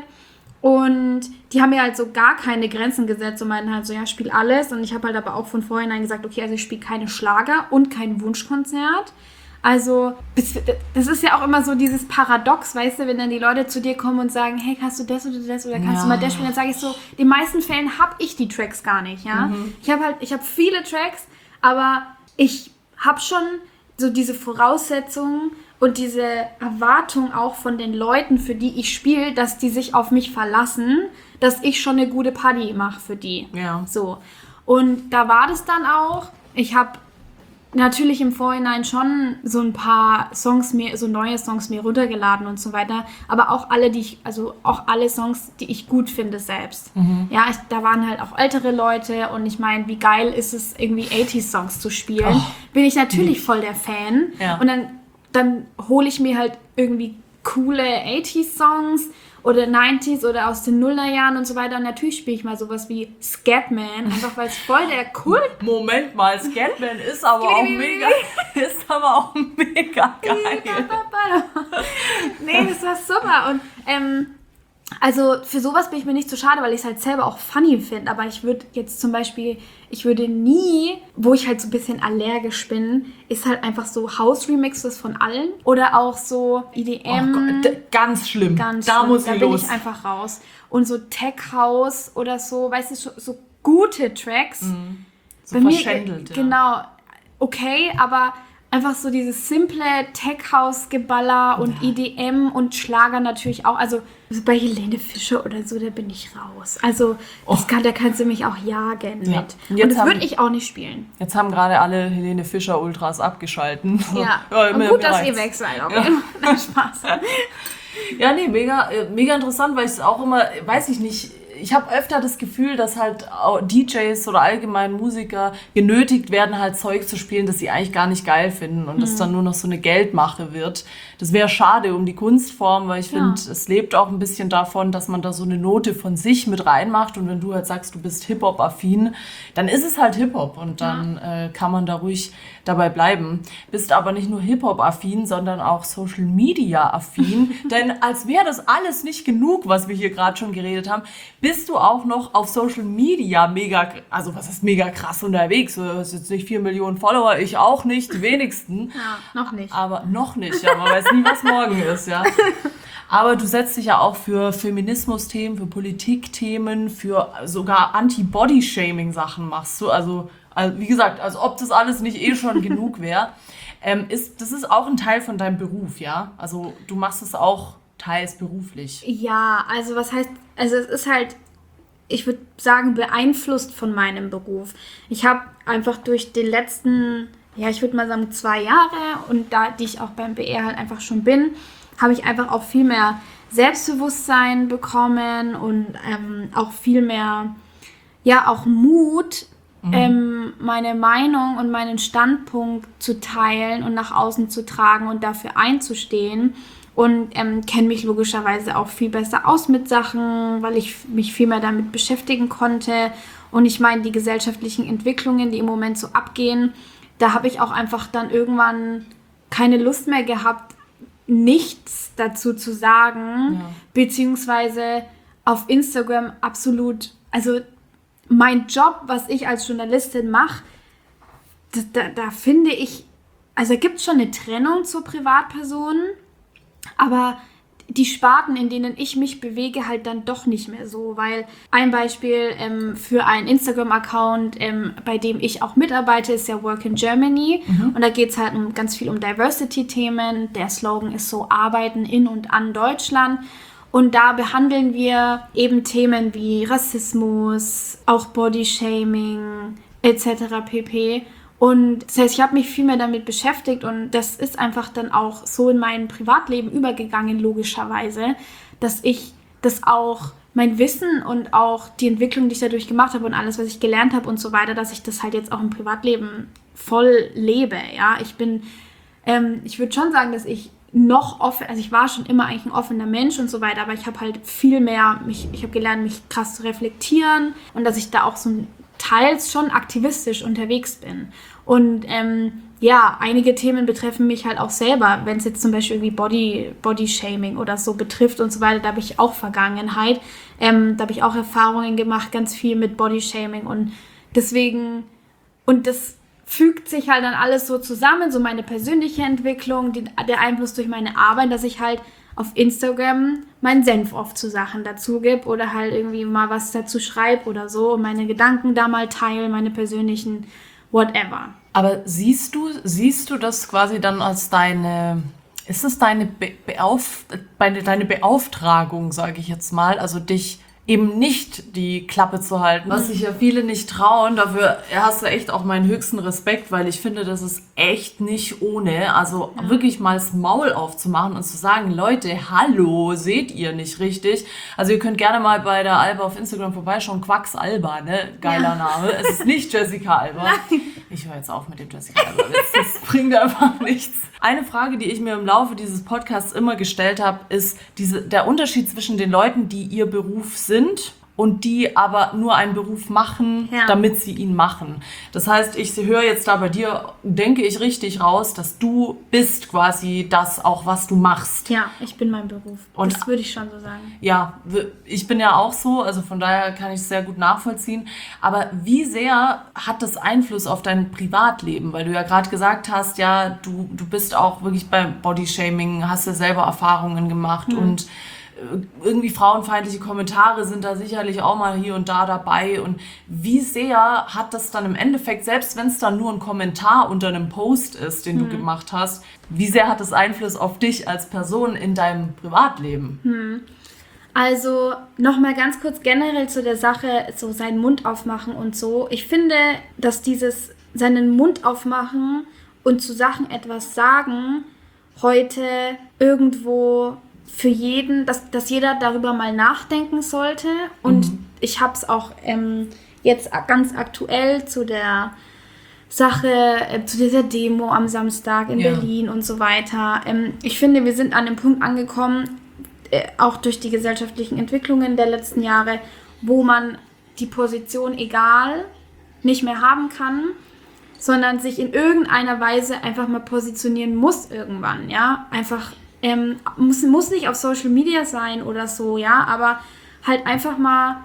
[SPEAKER 3] Und die haben mir halt so gar keine Grenzen gesetzt und meinten halt so, ja, spiel alles. Und ich habe halt aber auch von vornherein gesagt, okay, also ich spiele keine Schlager und kein Wunschkonzert. Also, das ist ja auch immer so dieses Paradox, weißt du, wenn dann die Leute zu dir kommen und sagen, hey, kannst du das oder das oder kannst
[SPEAKER 2] Ja.
[SPEAKER 3] du mal das spielen? Dann sage ich so, in den meisten Fällen habe ich die Tracks gar nicht, ja.
[SPEAKER 2] Mhm.
[SPEAKER 3] Ich habe halt, ich habe viele Tracks, aber ich habe schon so diese Voraussetzungen und diese Erwartung auch von den Leuten, für die ich spiele, dass die sich auf mich verlassen, dass ich schon eine gute Party mache für die.
[SPEAKER 2] Ja.
[SPEAKER 3] So. Und da war das dann auch. Ich habe natürlich im Vorhinein schon so ein paar Songs mir, so neue Songs mir runtergeladen und so weiter, aber auch alle, die ich, also auch alle Songs, die ich gut finde selbst.
[SPEAKER 2] Mhm.
[SPEAKER 3] Ja, ich, da waren halt auch ältere Leute und ich meine, wie geil ist es, irgendwie achtziger-Songs zu spielen.
[SPEAKER 2] Oh.
[SPEAKER 3] Bin ich natürlich voll der Fan.
[SPEAKER 2] Ja.
[SPEAKER 3] Und dann, dann hole ich mir halt irgendwie coole achtziger-Songs oder neunziger oder aus den Nullerjahren und so weiter. Und natürlich spiele ich mal sowas wie Scatman, einfach weil es voll der Kult.
[SPEAKER 2] Moment mal, Scatman ist aber auch mega, ist aber auch mega geil.
[SPEAKER 3] Nee, das war super. Und ähm, also für sowas bin ich mir nicht so schade, weil ich es halt selber auch funny finde. Aber ich würde jetzt zum Beispiel, ich würde nie, wo ich halt so ein bisschen allergisch bin, ist halt einfach so House-Remixes von allen. Oder auch so E D M.
[SPEAKER 2] Oh Gott, d- ganz schlimm.
[SPEAKER 3] Ganz
[SPEAKER 2] da
[SPEAKER 3] schlimm.
[SPEAKER 2] muss
[SPEAKER 3] da
[SPEAKER 2] ich
[SPEAKER 3] bin
[SPEAKER 2] los.
[SPEAKER 3] ich einfach raus. Und so Tech House oder so, weißt du, so, so gute Tracks.
[SPEAKER 2] Mhm. So
[SPEAKER 3] Bei mir,
[SPEAKER 2] verschändelt, ja.
[SPEAKER 3] Genau, okay, aber einfach so dieses simple Tech-House-Geballer und
[SPEAKER 2] Ja.
[SPEAKER 3] E D M und Schlager natürlich auch. Also bei Helene Fischer oder so, da bin ich raus. Also das kann, da kannst du mich auch jagen
[SPEAKER 2] Ja.
[SPEAKER 3] mit.
[SPEAKER 2] Und
[SPEAKER 3] Und,
[SPEAKER 2] jetzt
[SPEAKER 3] das
[SPEAKER 2] haben-
[SPEAKER 3] würde ich auch nicht spielen.
[SPEAKER 2] Jetzt haben gerade alle Helene Fischer Ultras abgeschalten.
[SPEAKER 3] Ja, und
[SPEAKER 2] mir-
[SPEAKER 3] gut,
[SPEAKER 2] mir
[SPEAKER 3] dass
[SPEAKER 2] reicht's.
[SPEAKER 3] ihr weg seid. Auch. Ja. Nein, Spaß.
[SPEAKER 2] Ja, nee, mega, äh, mega interessant, weil ich es auch immer, weiß ich nicht, ich habe öfter das Gefühl, dass halt auch D Js oder allgemein Musiker genötigt werden, halt Zeug zu spielen, das sie eigentlich gar nicht geil finden und das dann nur noch so eine Geldmache wird. Das wäre schade um die Kunstform, weil ich
[SPEAKER 3] Ja.
[SPEAKER 2] finde, es lebt auch ein bisschen davon, dass man da so eine Note von sich mit reinmacht und wenn du halt sagst, du bist Hip-Hop-affin, dann ist es halt Hip-Hop und dann äh, kann man da ruhig dabei bleiben. Bist aber nicht nur Hip-Hop-affin, sondern auch Social-Media-affin, denn als wäre das alles nicht genug, was wir hier gerade schon geredet haben, bist du auch noch auf Social Media mega, also was ist mega krass unterwegs? Du hast jetzt nicht vier Millionen Follower, ich auch nicht, die wenigsten.
[SPEAKER 3] Ja, noch nicht.
[SPEAKER 2] Aber noch nicht, ja, man weiß nie, was morgen ist, ja. Aber du setzt dich ja auch für Feminismus-Themen, für Politikthemen, für sogar Anti-Body-Shaming-Sachen machst du. Also, also, wie gesagt, als ob das alles nicht eh schon genug wäre. Ähm, ist, das ist auch ein Teil von deinem Beruf, ja? Also du machst es auch teils beruflich.
[SPEAKER 3] Ja, also was heißt, also es ist halt, ich würde sagen, beeinflusst von meinem Beruf. Ich habe einfach durch den letzten, ja, ich würde mal sagen zwei Jahre und da, die ich auch beim B R halt einfach schon bin, habe ich einfach auch viel mehr Selbstbewusstsein bekommen und ähm, auch viel mehr, ja, auch Mut, mhm. ähm, meine Meinung und meinen Standpunkt zu teilen und nach außen zu tragen und dafür einzustehen. Und ähm, kenne mich logischerweise auch viel besser aus mit Sachen, weil ich mich viel mehr damit beschäftigen konnte. Und ich meine, die gesellschaftlichen Entwicklungen, die im Moment so abgehen, da habe ich auch einfach dann irgendwann keine Lust mehr gehabt, nichts dazu zu sagen, ja. Beziehungsweise auf Instagram absolut, also mein Job, was ich als Journalistin mache, da, da, da finde ich, also gibt es schon eine Trennung zur Privatperson, aber die Sparten, in denen ich mich bewege, halt dann doch nicht mehr so, weil ein Beispiel ähm, für einen Instagram-Account, ähm, bei dem ich auch mitarbeite, ist ja Work in Germany mhm. und da geht es halt um, ganz viel um Diversity-Themen. Der Slogan ist so Arbeiten in und an Deutschland und da behandeln wir eben Themen wie Rassismus, auch Bodyshaming et cetera pp. Und das heißt, ich habe mich viel mehr damit beschäftigt und das ist einfach dann auch so in mein Privatleben übergegangen, logischerweise, dass ich das auch, mein Wissen und auch die Entwicklung, die ich dadurch gemacht habe und alles, was ich gelernt habe und so weiter, dass ich das halt jetzt auch im Privatleben voll lebe, ja. Ich bin, ähm, ich würde schon sagen, dass ich noch offen, also ich war schon immer eigentlich ein offener Mensch und so weiter, aber ich habe halt viel mehr, mich, ich habe gelernt, mich krass zu reflektieren und dass ich da auch so ein teils schon aktivistisch unterwegs bin. Und ähm, ja, einige Themen betreffen mich halt auch selber, wenn es jetzt zum Beispiel irgendwie Body, Body-Shaming oder so betrifft und so weiter, da habe ich auch Vergangenheit. Ähm, da habe ich auch Erfahrungen gemacht, ganz viel mit Body-Shaming und deswegen, und das fügt sich halt dann alles so zusammen, so meine persönliche Entwicklung, die, der Einfluss durch meine Arbeit, dass ich halt auf Instagram meinen Senf oft zu Sachen dazu gebe oder halt irgendwie mal was dazu schreibe oder so und meine Gedanken da mal teile, meine persönlichen whatever.
[SPEAKER 2] Aber siehst du, siehst du das quasi dann als deine, ist es deine, Be- Beauf, deine Beauftragung, sage ich jetzt mal, also dich eben nicht die Klappe zu halten, was sich ja viele nicht trauen. Dafür hast du echt auch meinen höchsten Respekt, weil ich finde, das ist echt nicht ohne. Also ja. wirklich mal das Maul aufzumachen und zu sagen, Leute, hallo, seht ihr nicht richtig? Also ihr könnt gerne mal bei der Alba auf Instagram vorbeischauen. Quacks Alba, ne? Geiler ja. Name. Es ist nicht Jessica Alba. Nein. Ich höre jetzt auf mit dem Jessica Alba. Das bringt einfach nichts. Eine Frage, die ich mir im Laufe dieses Podcasts immer gestellt habe, ist diese, der Unterschied zwischen den Leuten, die ihr Beruf sind und die aber nur einen Beruf machen, ja. damit sie ihn machen. Das heißt, ich höre jetzt da bei dir, denke ich richtig raus, dass du bist quasi das auch, was du machst.
[SPEAKER 3] Ja, ich bin mein Beruf. Und das würde ich schon so sagen.
[SPEAKER 2] Ja, ich bin ja auch so, also von daher kann ich es sehr gut nachvollziehen. Aber wie sehr hat das Einfluss auf dein Privatleben? Weil du ja gerade gesagt hast, ja, du, du bist auch wirklich beim Bodyshaming, hast ja selber Erfahrungen gemacht mhm. und irgendwie frauenfeindliche Kommentare sind da sicherlich auch mal hier und da dabei. Und wie sehr hat das dann im Endeffekt, selbst wenn es dann nur ein Kommentar unter einem Post ist, den hm. du gemacht hast, wie sehr hat das Einfluss auf dich als Person in deinem Privatleben?
[SPEAKER 3] Hm. Also nochmal ganz kurz generell zu der Sache, so seinen Mund aufmachen und so. Ich finde, dass dieses seinen Mund aufmachen und zu Sachen etwas sagen heute irgendwo für jeden, dass, dass jeder darüber mal nachdenken sollte. Und mhm. ich habe es auch ähm, jetzt ganz aktuell zu der Sache, äh, zu dieser Demo am Samstag in ja. Berlin und so weiter. Ähm, ich finde, wir sind an dem Punkt angekommen, äh, auch durch die gesellschaftlichen Entwicklungen der letzten Jahre, wo man die Position egal nicht mehr haben kann, sondern sich in irgendeiner Weise einfach mal positionieren muss irgendwann, ja, einfach Ähm, muss, muss nicht auf Social Media sein oder so, ja, aber halt einfach mal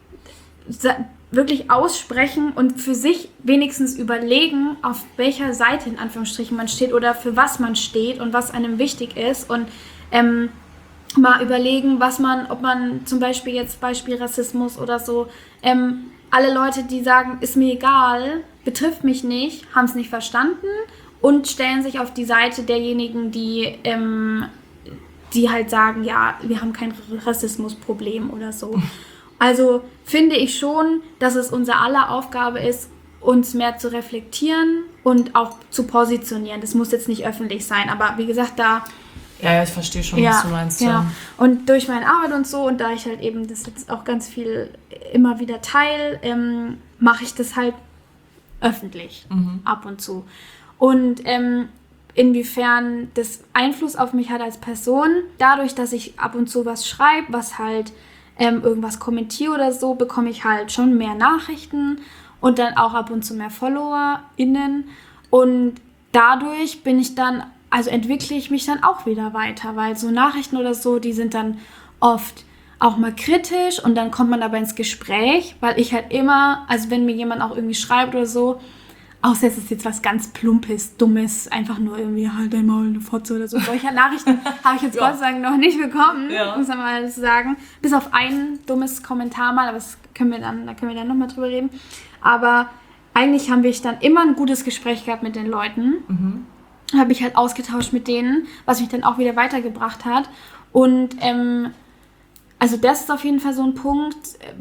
[SPEAKER 3] sa- wirklich aussprechen und für sich wenigstens überlegen, auf welcher Seite in Anführungsstrichen man steht oder für was man steht und was einem wichtig ist und ähm, mal überlegen, was man, ob man zum Beispiel jetzt Beispiel Rassismus oder so, ähm, alle Leute, die sagen, ist mir egal, betrifft mich nicht, haben es nicht verstanden und stellen sich auf die Seite derjenigen, die, ähm, die halt sagen, ja, wir haben kein Rassismusproblem oder so. Also finde ich schon, dass es unser aller Aufgabe ist, uns mehr zu reflektieren und auch zu positionieren. Das muss jetzt nicht öffentlich sein, aber wie gesagt, da...
[SPEAKER 2] Ja, ja, ich verstehe schon,
[SPEAKER 3] ja,
[SPEAKER 2] was du meinst.
[SPEAKER 3] Ja.
[SPEAKER 2] Ja.
[SPEAKER 3] Und durch meine Arbeit und so, und da ich halt eben das jetzt auch ganz viel immer wieder teile, ähm, mache ich das halt öffentlich mhm. ab und zu. Und ähm, inwiefern das Einfluss auf mich hat als Person, dadurch, dass ich ab und zu was schreibe, was halt ähm, irgendwas kommentiere oder so, bekomme ich halt schon mehr Nachrichten und dann auch ab und zu mehr FollowerInnen. Und dadurch bin ich dann, also entwickle ich mich dann auch wieder weiter, weil so Nachrichten oder so, die sind dann oft auch mal kritisch und dann kommt man aber ins Gespräch, weil ich halt immer, also wenn mir jemand auch irgendwie schreibt oder so, außer es ist jetzt was ganz Plumpes, Dummes, einfach nur irgendwie halt einmal eine Fotze oder so. Solche Nachrichten habe ich jetzt ja. Gott sei Dank noch nicht bekommen, ja. muss man mal sagen. Bis auf ein dummes Kommentar mal, aber das können wir dann, da können wir dann nochmal drüber reden. Aber eigentlich haben wir dann immer ein gutes Gespräch gehabt mit den Leuten. Mhm. Habe ich halt ausgetauscht mit denen, was mich dann auch wieder weitergebracht hat. Und ähm, also das ist auf jeden Fall so ein Punkt,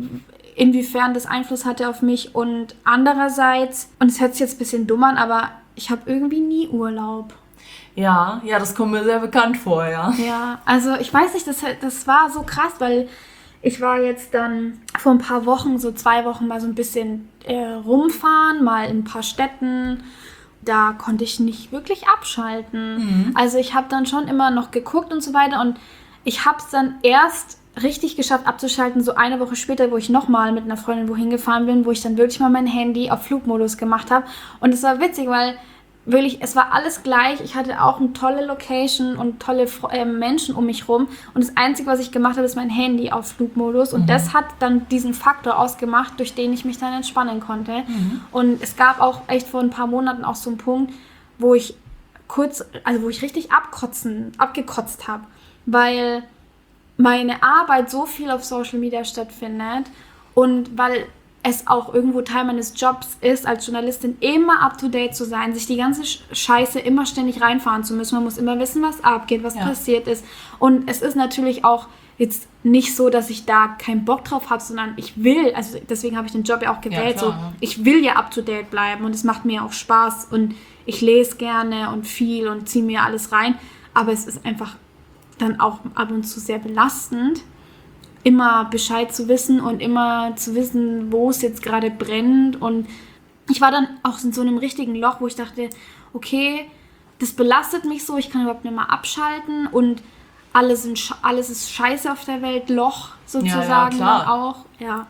[SPEAKER 3] inwiefern das Einfluss hatte auf mich. Und andererseits, und es hört sich jetzt ein bisschen dumm an, aber ich habe irgendwie nie Urlaub.
[SPEAKER 2] Ja, ja, das kommt mir sehr bekannt vor, ja.
[SPEAKER 3] Ja, also ich weiß nicht, das, das war so krass, weil ich war jetzt dann vor ein paar Wochen, so zwei Wochen mal so ein bisschen äh, rumfahren, mal in ein paar Städten. Da konnte ich nicht wirklich abschalten. Mhm. Also ich habe dann schon immer noch geguckt und so weiter und ich habe es dann erst richtig geschafft abzuschalten, so eine Woche später, wo ich nochmal mit einer Freundin wohin gefahren bin, wo ich dann wirklich mal mein Handy auf Flugmodus gemacht habe. Und es war witzig, weil wirklich, es war alles gleich. Ich hatte auch eine tolle Location und tolle äh, Menschen um mich rum. Und das Einzige, was ich gemacht habe, ist mein Handy auf Flugmodus. Und mhm. das hat dann diesen Faktor ausgemacht, durch den ich mich dann entspannen konnte. Mhm. Und es gab auch echt vor ein paar Monaten auch so einen Punkt, wo ich kurz, also wo ich richtig abkotzen, abgekotzt habe. Weil meine Arbeit so viel auf Social Media stattfindet und weil es auch irgendwo Teil meines Jobs ist, als Journalistin immer up-to-date zu sein, sich die ganze Scheiße immer ständig reinfahren zu müssen. Man muss immer wissen, was abgeht, was ja. passiert ist. Und es ist natürlich auch jetzt nicht so, dass ich da keinen Bock drauf habe, sondern ich will, also deswegen habe ich den Job ja auch gewählt, ja, so ich will ja up-to-date bleiben und es macht mir auch Spaß und ich lese gerne und viel und ziehe mir alles rein. Aber es ist einfach dann auch ab und zu sehr belastend, immer Bescheid zu wissen und immer zu wissen, wo es jetzt gerade brennt. Und ich war dann auch in so einem richtigen Loch, wo ich dachte, okay, das belastet mich so, ich kann überhaupt nicht mal abschalten und alles, sind, alles ist scheiße auf der Welt, Loch sozusagen ja, ja, dann auch. Ja.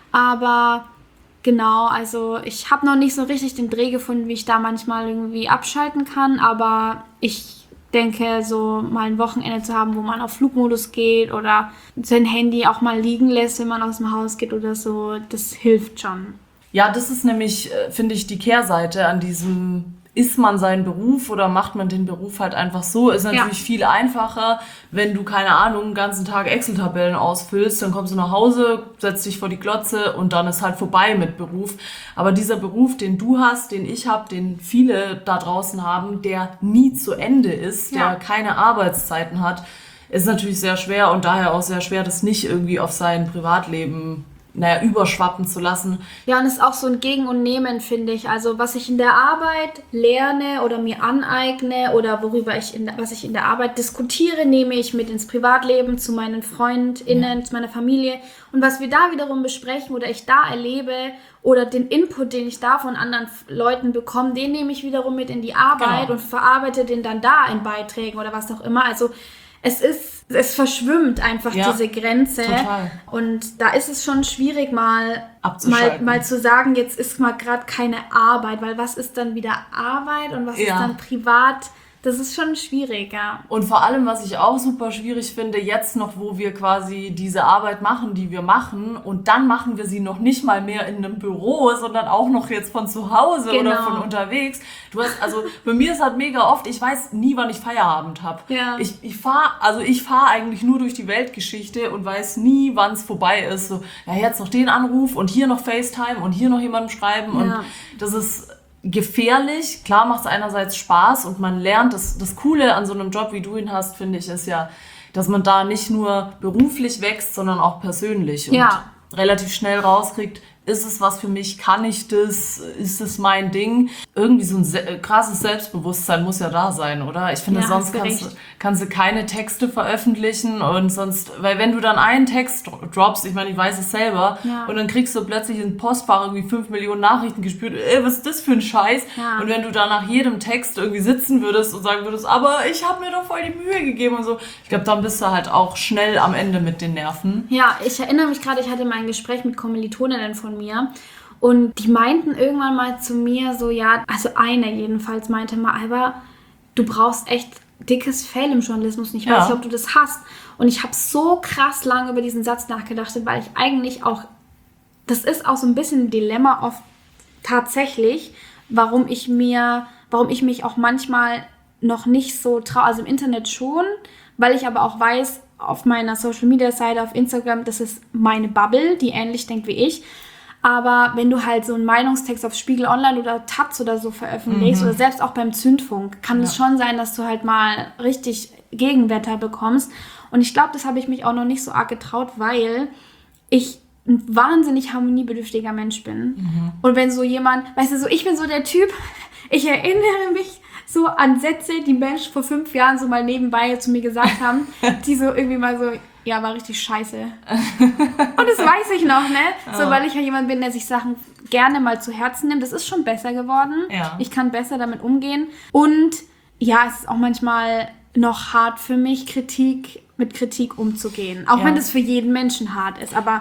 [SPEAKER 3] Aber genau, also ich habe noch nicht so richtig den Dreh gefunden, wie ich da manchmal irgendwie abschalten kann, aber ich denke, so mal ein Wochenende zu haben, wo man auf Flugmodus geht oder sein Handy auch mal liegen lässt, wenn man aus dem Haus geht oder so, das hilft schon.
[SPEAKER 2] Ja, das ist nämlich, finde ich, die Kehrseite an diesem, ist man seinen Beruf oder macht man den Beruf halt einfach so, ist natürlich ja. viel einfacher, wenn du, keine Ahnung, den ganzen Tag Excel-Tabellen ausfüllst, dann kommst du nach Hause, setzt dich vor die Glotze und dann ist halt vorbei mit Beruf. Aber dieser Beruf, den du hast, den ich habe, den viele da draußen haben, der nie zu Ende ist, ja. der keine Arbeitszeiten hat, ist natürlich sehr schwer und daher auch sehr schwer, das nicht irgendwie auf sein Privatleben naja, überschwappen zu lassen.
[SPEAKER 3] Ja, und es ist auch so ein Gegen und Nehmen, finde ich. Also was ich in der Arbeit lerne oder mir aneigne oder worüber ich in, was ich in der Arbeit diskutiere, nehme ich mit ins Privatleben zu meinen FreundInnen, ja. zu meiner Familie. Und was wir da wiederum besprechen oder ich da erlebe oder den Input, den ich da von anderen Leuten bekomme, den nehme ich wiederum mit in die Arbeit genau. und verarbeite den dann da in Beiträgen oder was auch immer. Also es ist, es verschwimmt einfach ja, diese Grenze. Total. Und da ist es schon schwierig, mal, mal, mal zu sagen, jetzt ist mal gerade keine Arbeit, weil was ist dann wieder Arbeit und was ja. ist dann privat? Das ist schon schwierig, ja.
[SPEAKER 2] Und vor allem, was ich auch super schwierig finde, jetzt noch, wo wir quasi diese Arbeit machen, die wir machen, und dann machen wir sie noch nicht mal mehr in einem Büro, sondern auch noch jetzt von zu Hause genau. oder von unterwegs. Du hast, also bei mir ist halt mega oft, ich weiß nie, wann ich Feierabend habe. Ja. Ich, ich fahre, also ich fahre eigentlich nur durch die Weltgeschichte und weiß nie, wann es vorbei ist. So, ja, jetzt noch den Anruf und hier noch FaceTime und hier noch jemandem schreiben und ja. das ist gefährlich. Klar macht es einerseits Spaß und man lernt, das, das Coole an so einem Job, wie du ihn hast, finde ich, ist ja, dass man da nicht nur beruflich wächst, sondern auch persönlich
[SPEAKER 3] ja.
[SPEAKER 2] und relativ schnell rauskriegt, ist es was für mich, kann ich das, ist es mein Ding? Irgendwie so ein se- krasses Selbstbewusstsein muss ja da sein, oder? Ich finde, ja, sonst kannst du, kannst du keine Texte veröffentlichen und sonst, weil wenn du dann einen Text droppst, ich meine, ich weiß es selber, ja. und dann kriegst du plötzlich in Postfach irgendwie fünf Millionen Nachrichten gespürt, ey, was ist das für ein Scheiß? Ja. Und wenn du da nach jedem Text irgendwie sitzen würdest und sagen würdest, aber ich habe mir doch voll die Mühe gegeben und so, ich glaube, dann bist du halt auch schnell am Ende mit den Nerven.
[SPEAKER 3] Ja, ich erinnere mich gerade, ich hatte mal ein Gespräch mit Kommilitoninnen von mir und die meinten irgendwann mal zu mir so, ja, also eine jedenfalls meinte mal, aber du brauchst echt dickes Fell im Journalismus und ich weiß ja. nicht, ob du das hast. Und ich habe so krass lange über diesen Satz nachgedacht, weil ich eigentlich auch, das ist auch so ein bisschen ein Dilemma oft tatsächlich, warum ich mir, warum ich mich auch manchmal noch nicht so traue, also im Internet schon, weil ich aber auch weiß, auf meiner Social-Media-Seite, auf Instagram, das ist meine Bubble, die ähnlich denkt wie ich. Aber wenn du halt so einen Meinungstext auf Spiegel Online oder Taz oder so veröffentlichst mhm. oder selbst auch beim Zündfunk, kann es ja. schon sein, dass du halt mal richtig Gegenwetter bekommst. Und ich glaube, das habe ich mich auch noch nicht so arg getraut, weil ich ein wahnsinnig harmoniebedürftiger Mensch bin. Mhm. Und wenn so jemand, weißt du, so ich bin so der Typ, ich erinnere mich so an Sätze, die Menschen vor fünf Jahren so mal nebenbei zu mir gesagt haben, die so irgendwie mal so, ja, war richtig scheiße. Und das weiß ich noch, ne? So, weil ich ja jemand bin, der sich Sachen gerne mal zu Herzen nimmt. Das ist schon besser geworden. Ja. Ich kann besser damit umgehen. Und ja, es ist auch manchmal noch hart für mich, Kritik mit Kritik umzugehen. Auch ja. wenn das für jeden Menschen hart ist, aber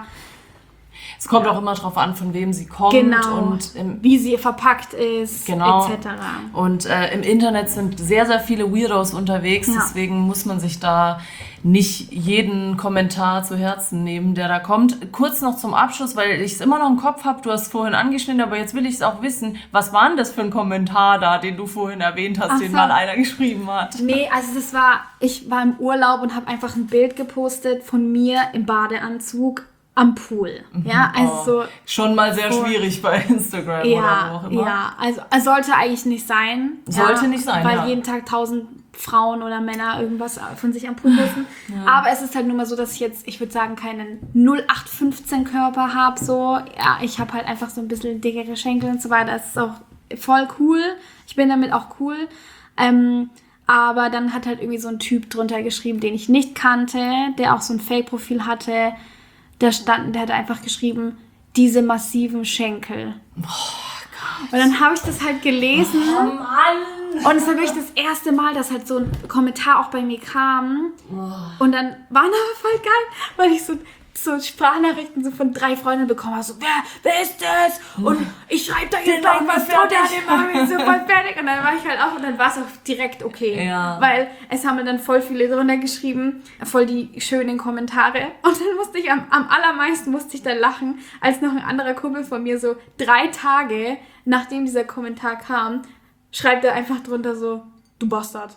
[SPEAKER 2] es kommt ja. auch immer drauf an, von wem sie kommt
[SPEAKER 3] genau.
[SPEAKER 2] und im,
[SPEAKER 3] wie sie verpackt ist,
[SPEAKER 2] genau.
[SPEAKER 3] et cetera.
[SPEAKER 2] Und äh, im Internet sind sehr, sehr viele Weirdos unterwegs, ja. deswegen muss man sich da nicht jeden Kommentar zu Herzen nehmen, der da kommt. Kurz noch zum Abschluss, weil ich es immer noch im Kopf habe, du hast es vorhin angeschnitten, aber jetzt will ich es auch wissen, was war denn das für ein Kommentar da, den du vorhin erwähnt hast, Ach den so. mal einer geschrieben hat?
[SPEAKER 3] Nee, also das war, ich war im Urlaub und habe einfach ein Bild gepostet von mir im Badeanzug am Pool, ja, also
[SPEAKER 2] oh,
[SPEAKER 3] so
[SPEAKER 2] schon mal sehr so, schwierig bei Instagram
[SPEAKER 3] ja,
[SPEAKER 2] oder wo auch immer.
[SPEAKER 3] Ja, also es sollte eigentlich nicht sein.
[SPEAKER 2] Sollte
[SPEAKER 3] ja,
[SPEAKER 2] nicht sein,
[SPEAKER 3] weil
[SPEAKER 2] ja.
[SPEAKER 3] jeden Tag tausend Frauen oder Männer irgendwas von sich am Pool wissen. Ja. Aber es ist halt nur mal so, dass ich jetzt, ich würde sagen, keinen null acht fünfzehn Körper habe, so. Ja, ich habe halt einfach so ein bisschen dickere Schenkel und so weiter. Das ist auch voll cool. Ich bin damit auch cool. Ähm, aber dann hat halt irgendwie so ein Typ drunter geschrieben, den ich nicht kannte, der auch so ein Fake-Profil hatte. Da stand, der hat einfach geschrieben, diese massiven Schenkel.
[SPEAKER 2] Oh Gott.
[SPEAKER 3] Und dann habe ich das halt gelesen.
[SPEAKER 2] Oh Mann.
[SPEAKER 3] Und es war wirklich das erste Mal, dass halt so ein Kommentar auch bei mir kam. Oh. Und dann war aber voll geil, weil ich so, so Sprachnachrichten so von drei Freunden bekommen habe. So, wer, wer ist das? Und ich schreibe da jetzt noch was drunter, den machen wir so voll fertig. Und dann war ich halt auch, und dann war es auch direkt okay.
[SPEAKER 2] Ja.
[SPEAKER 3] Weil es haben dann voll viele drunter geschrieben, voll die schönen Kommentare. Und dann musste ich, am, am allermeisten musste ich dann lachen, als noch ein anderer Kumpel von mir so drei Tage, nachdem dieser Kommentar kam, schreibt er einfach drunter so, du Bastard.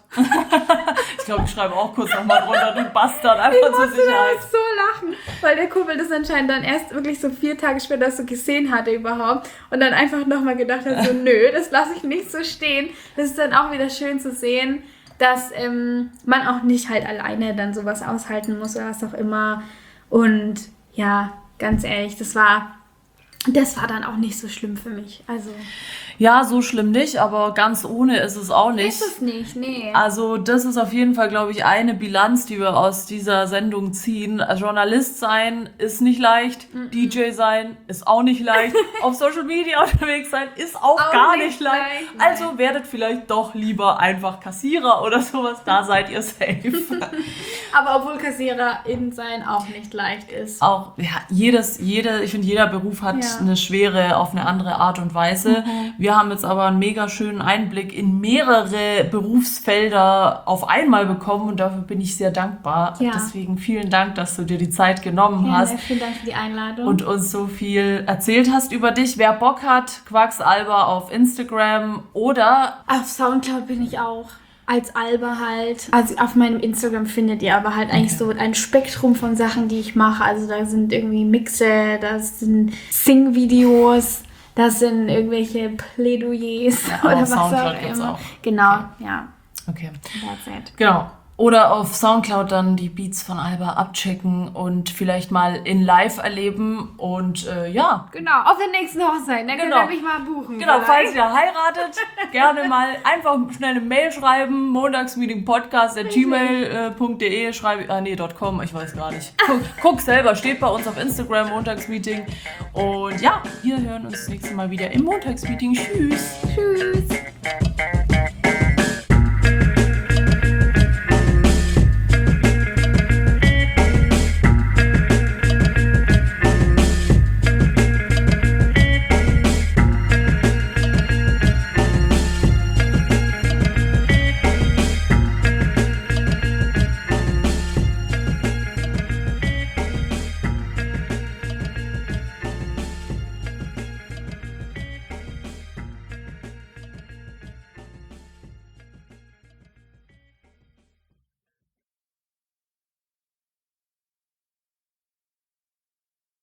[SPEAKER 2] Ich glaube, ich schreibe auch kurz nochmal drunter, du Bastard, einfach zur Sicherheit.
[SPEAKER 3] Ich musste so lachen, weil der Kumpel das anscheinend dann erst wirklich so vier Tage später so gesehen hatte überhaupt und dann einfach nochmal gedacht hat, so nö, das lasse ich nicht so stehen. Das ist dann auch wieder schön zu sehen, dass ähm, man auch nicht halt alleine dann sowas aushalten muss oder was auch immer. Und ja, ganz ehrlich, das war, das war dann auch nicht so schlimm für mich. Also
[SPEAKER 2] ja, so schlimm nicht, aber ganz ohne ist es auch nicht.
[SPEAKER 3] Ist es nicht, nee.
[SPEAKER 2] Also das ist auf jeden Fall, glaube ich, eine Bilanz, die wir aus dieser Sendung ziehen. Journalist sein ist nicht leicht, mm-mm. D J sein ist auch nicht leicht, auf Social Media unterwegs sein ist auch, auch gar nicht, nicht leicht. leicht. Also werdet vielleicht doch lieber einfach Kassierer oder sowas, da seid ihr safe.
[SPEAKER 3] Aber obwohl Kassiererin sein auch nicht leicht ist.
[SPEAKER 2] Auch, ja, jedes, jede, ich finde, jeder Beruf hat ja. eine Schwere auf eine andere Art und Weise. Mhm. Wir haben jetzt aber einen mega schönen Einblick in mehrere Berufsfelder auf einmal bekommen und dafür bin ich sehr dankbar. Ja. Deswegen vielen Dank, dass du dir die Zeit genommen
[SPEAKER 3] ja,
[SPEAKER 2] hast.
[SPEAKER 3] Vielen Dank für die Einladung.
[SPEAKER 2] Und uns so viel erzählt hast über dich. Wer Bock hat, Quacksalber auf Instagram oder
[SPEAKER 3] auf Soundcloud bin ich auch. Als Alba halt. Also auf meinem Instagram findet ihr aber halt eigentlich okay. so ein Spektrum von Sachen, die ich mache. Also da sind irgendwie Mixe, da sind Sing-Videos, das sind irgendwelche Plädoyers
[SPEAKER 2] ja,
[SPEAKER 3] oder was
[SPEAKER 2] Soundcloud
[SPEAKER 3] auch
[SPEAKER 2] gibt's
[SPEAKER 3] immer.
[SPEAKER 2] Auch.
[SPEAKER 3] Genau,
[SPEAKER 2] okay.
[SPEAKER 3] ja.
[SPEAKER 2] Okay.
[SPEAKER 3] That's it.
[SPEAKER 2] Genau. Oder auf Soundcloud dann die Beats von Alba abchecken und vielleicht mal in live erleben und äh, ja.
[SPEAKER 3] Genau, auf der nächsten Hochzeit, da
[SPEAKER 2] genau.
[SPEAKER 3] könnt ihr mich mal buchen.
[SPEAKER 2] Genau, falls ihr heiratet, gerne mal einfach schnell eine Mail schreiben, montagsmeetingpodcast at gmail punkt de, schreibe, ah nee, .com, ich weiß gar nicht. Guck, guck selber, steht bei uns auf Instagram, Montagsmeeting. Und ja, wir hören uns das nächste Mal wieder im Montagsmeeting. Tschüss.
[SPEAKER 3] Tschüss.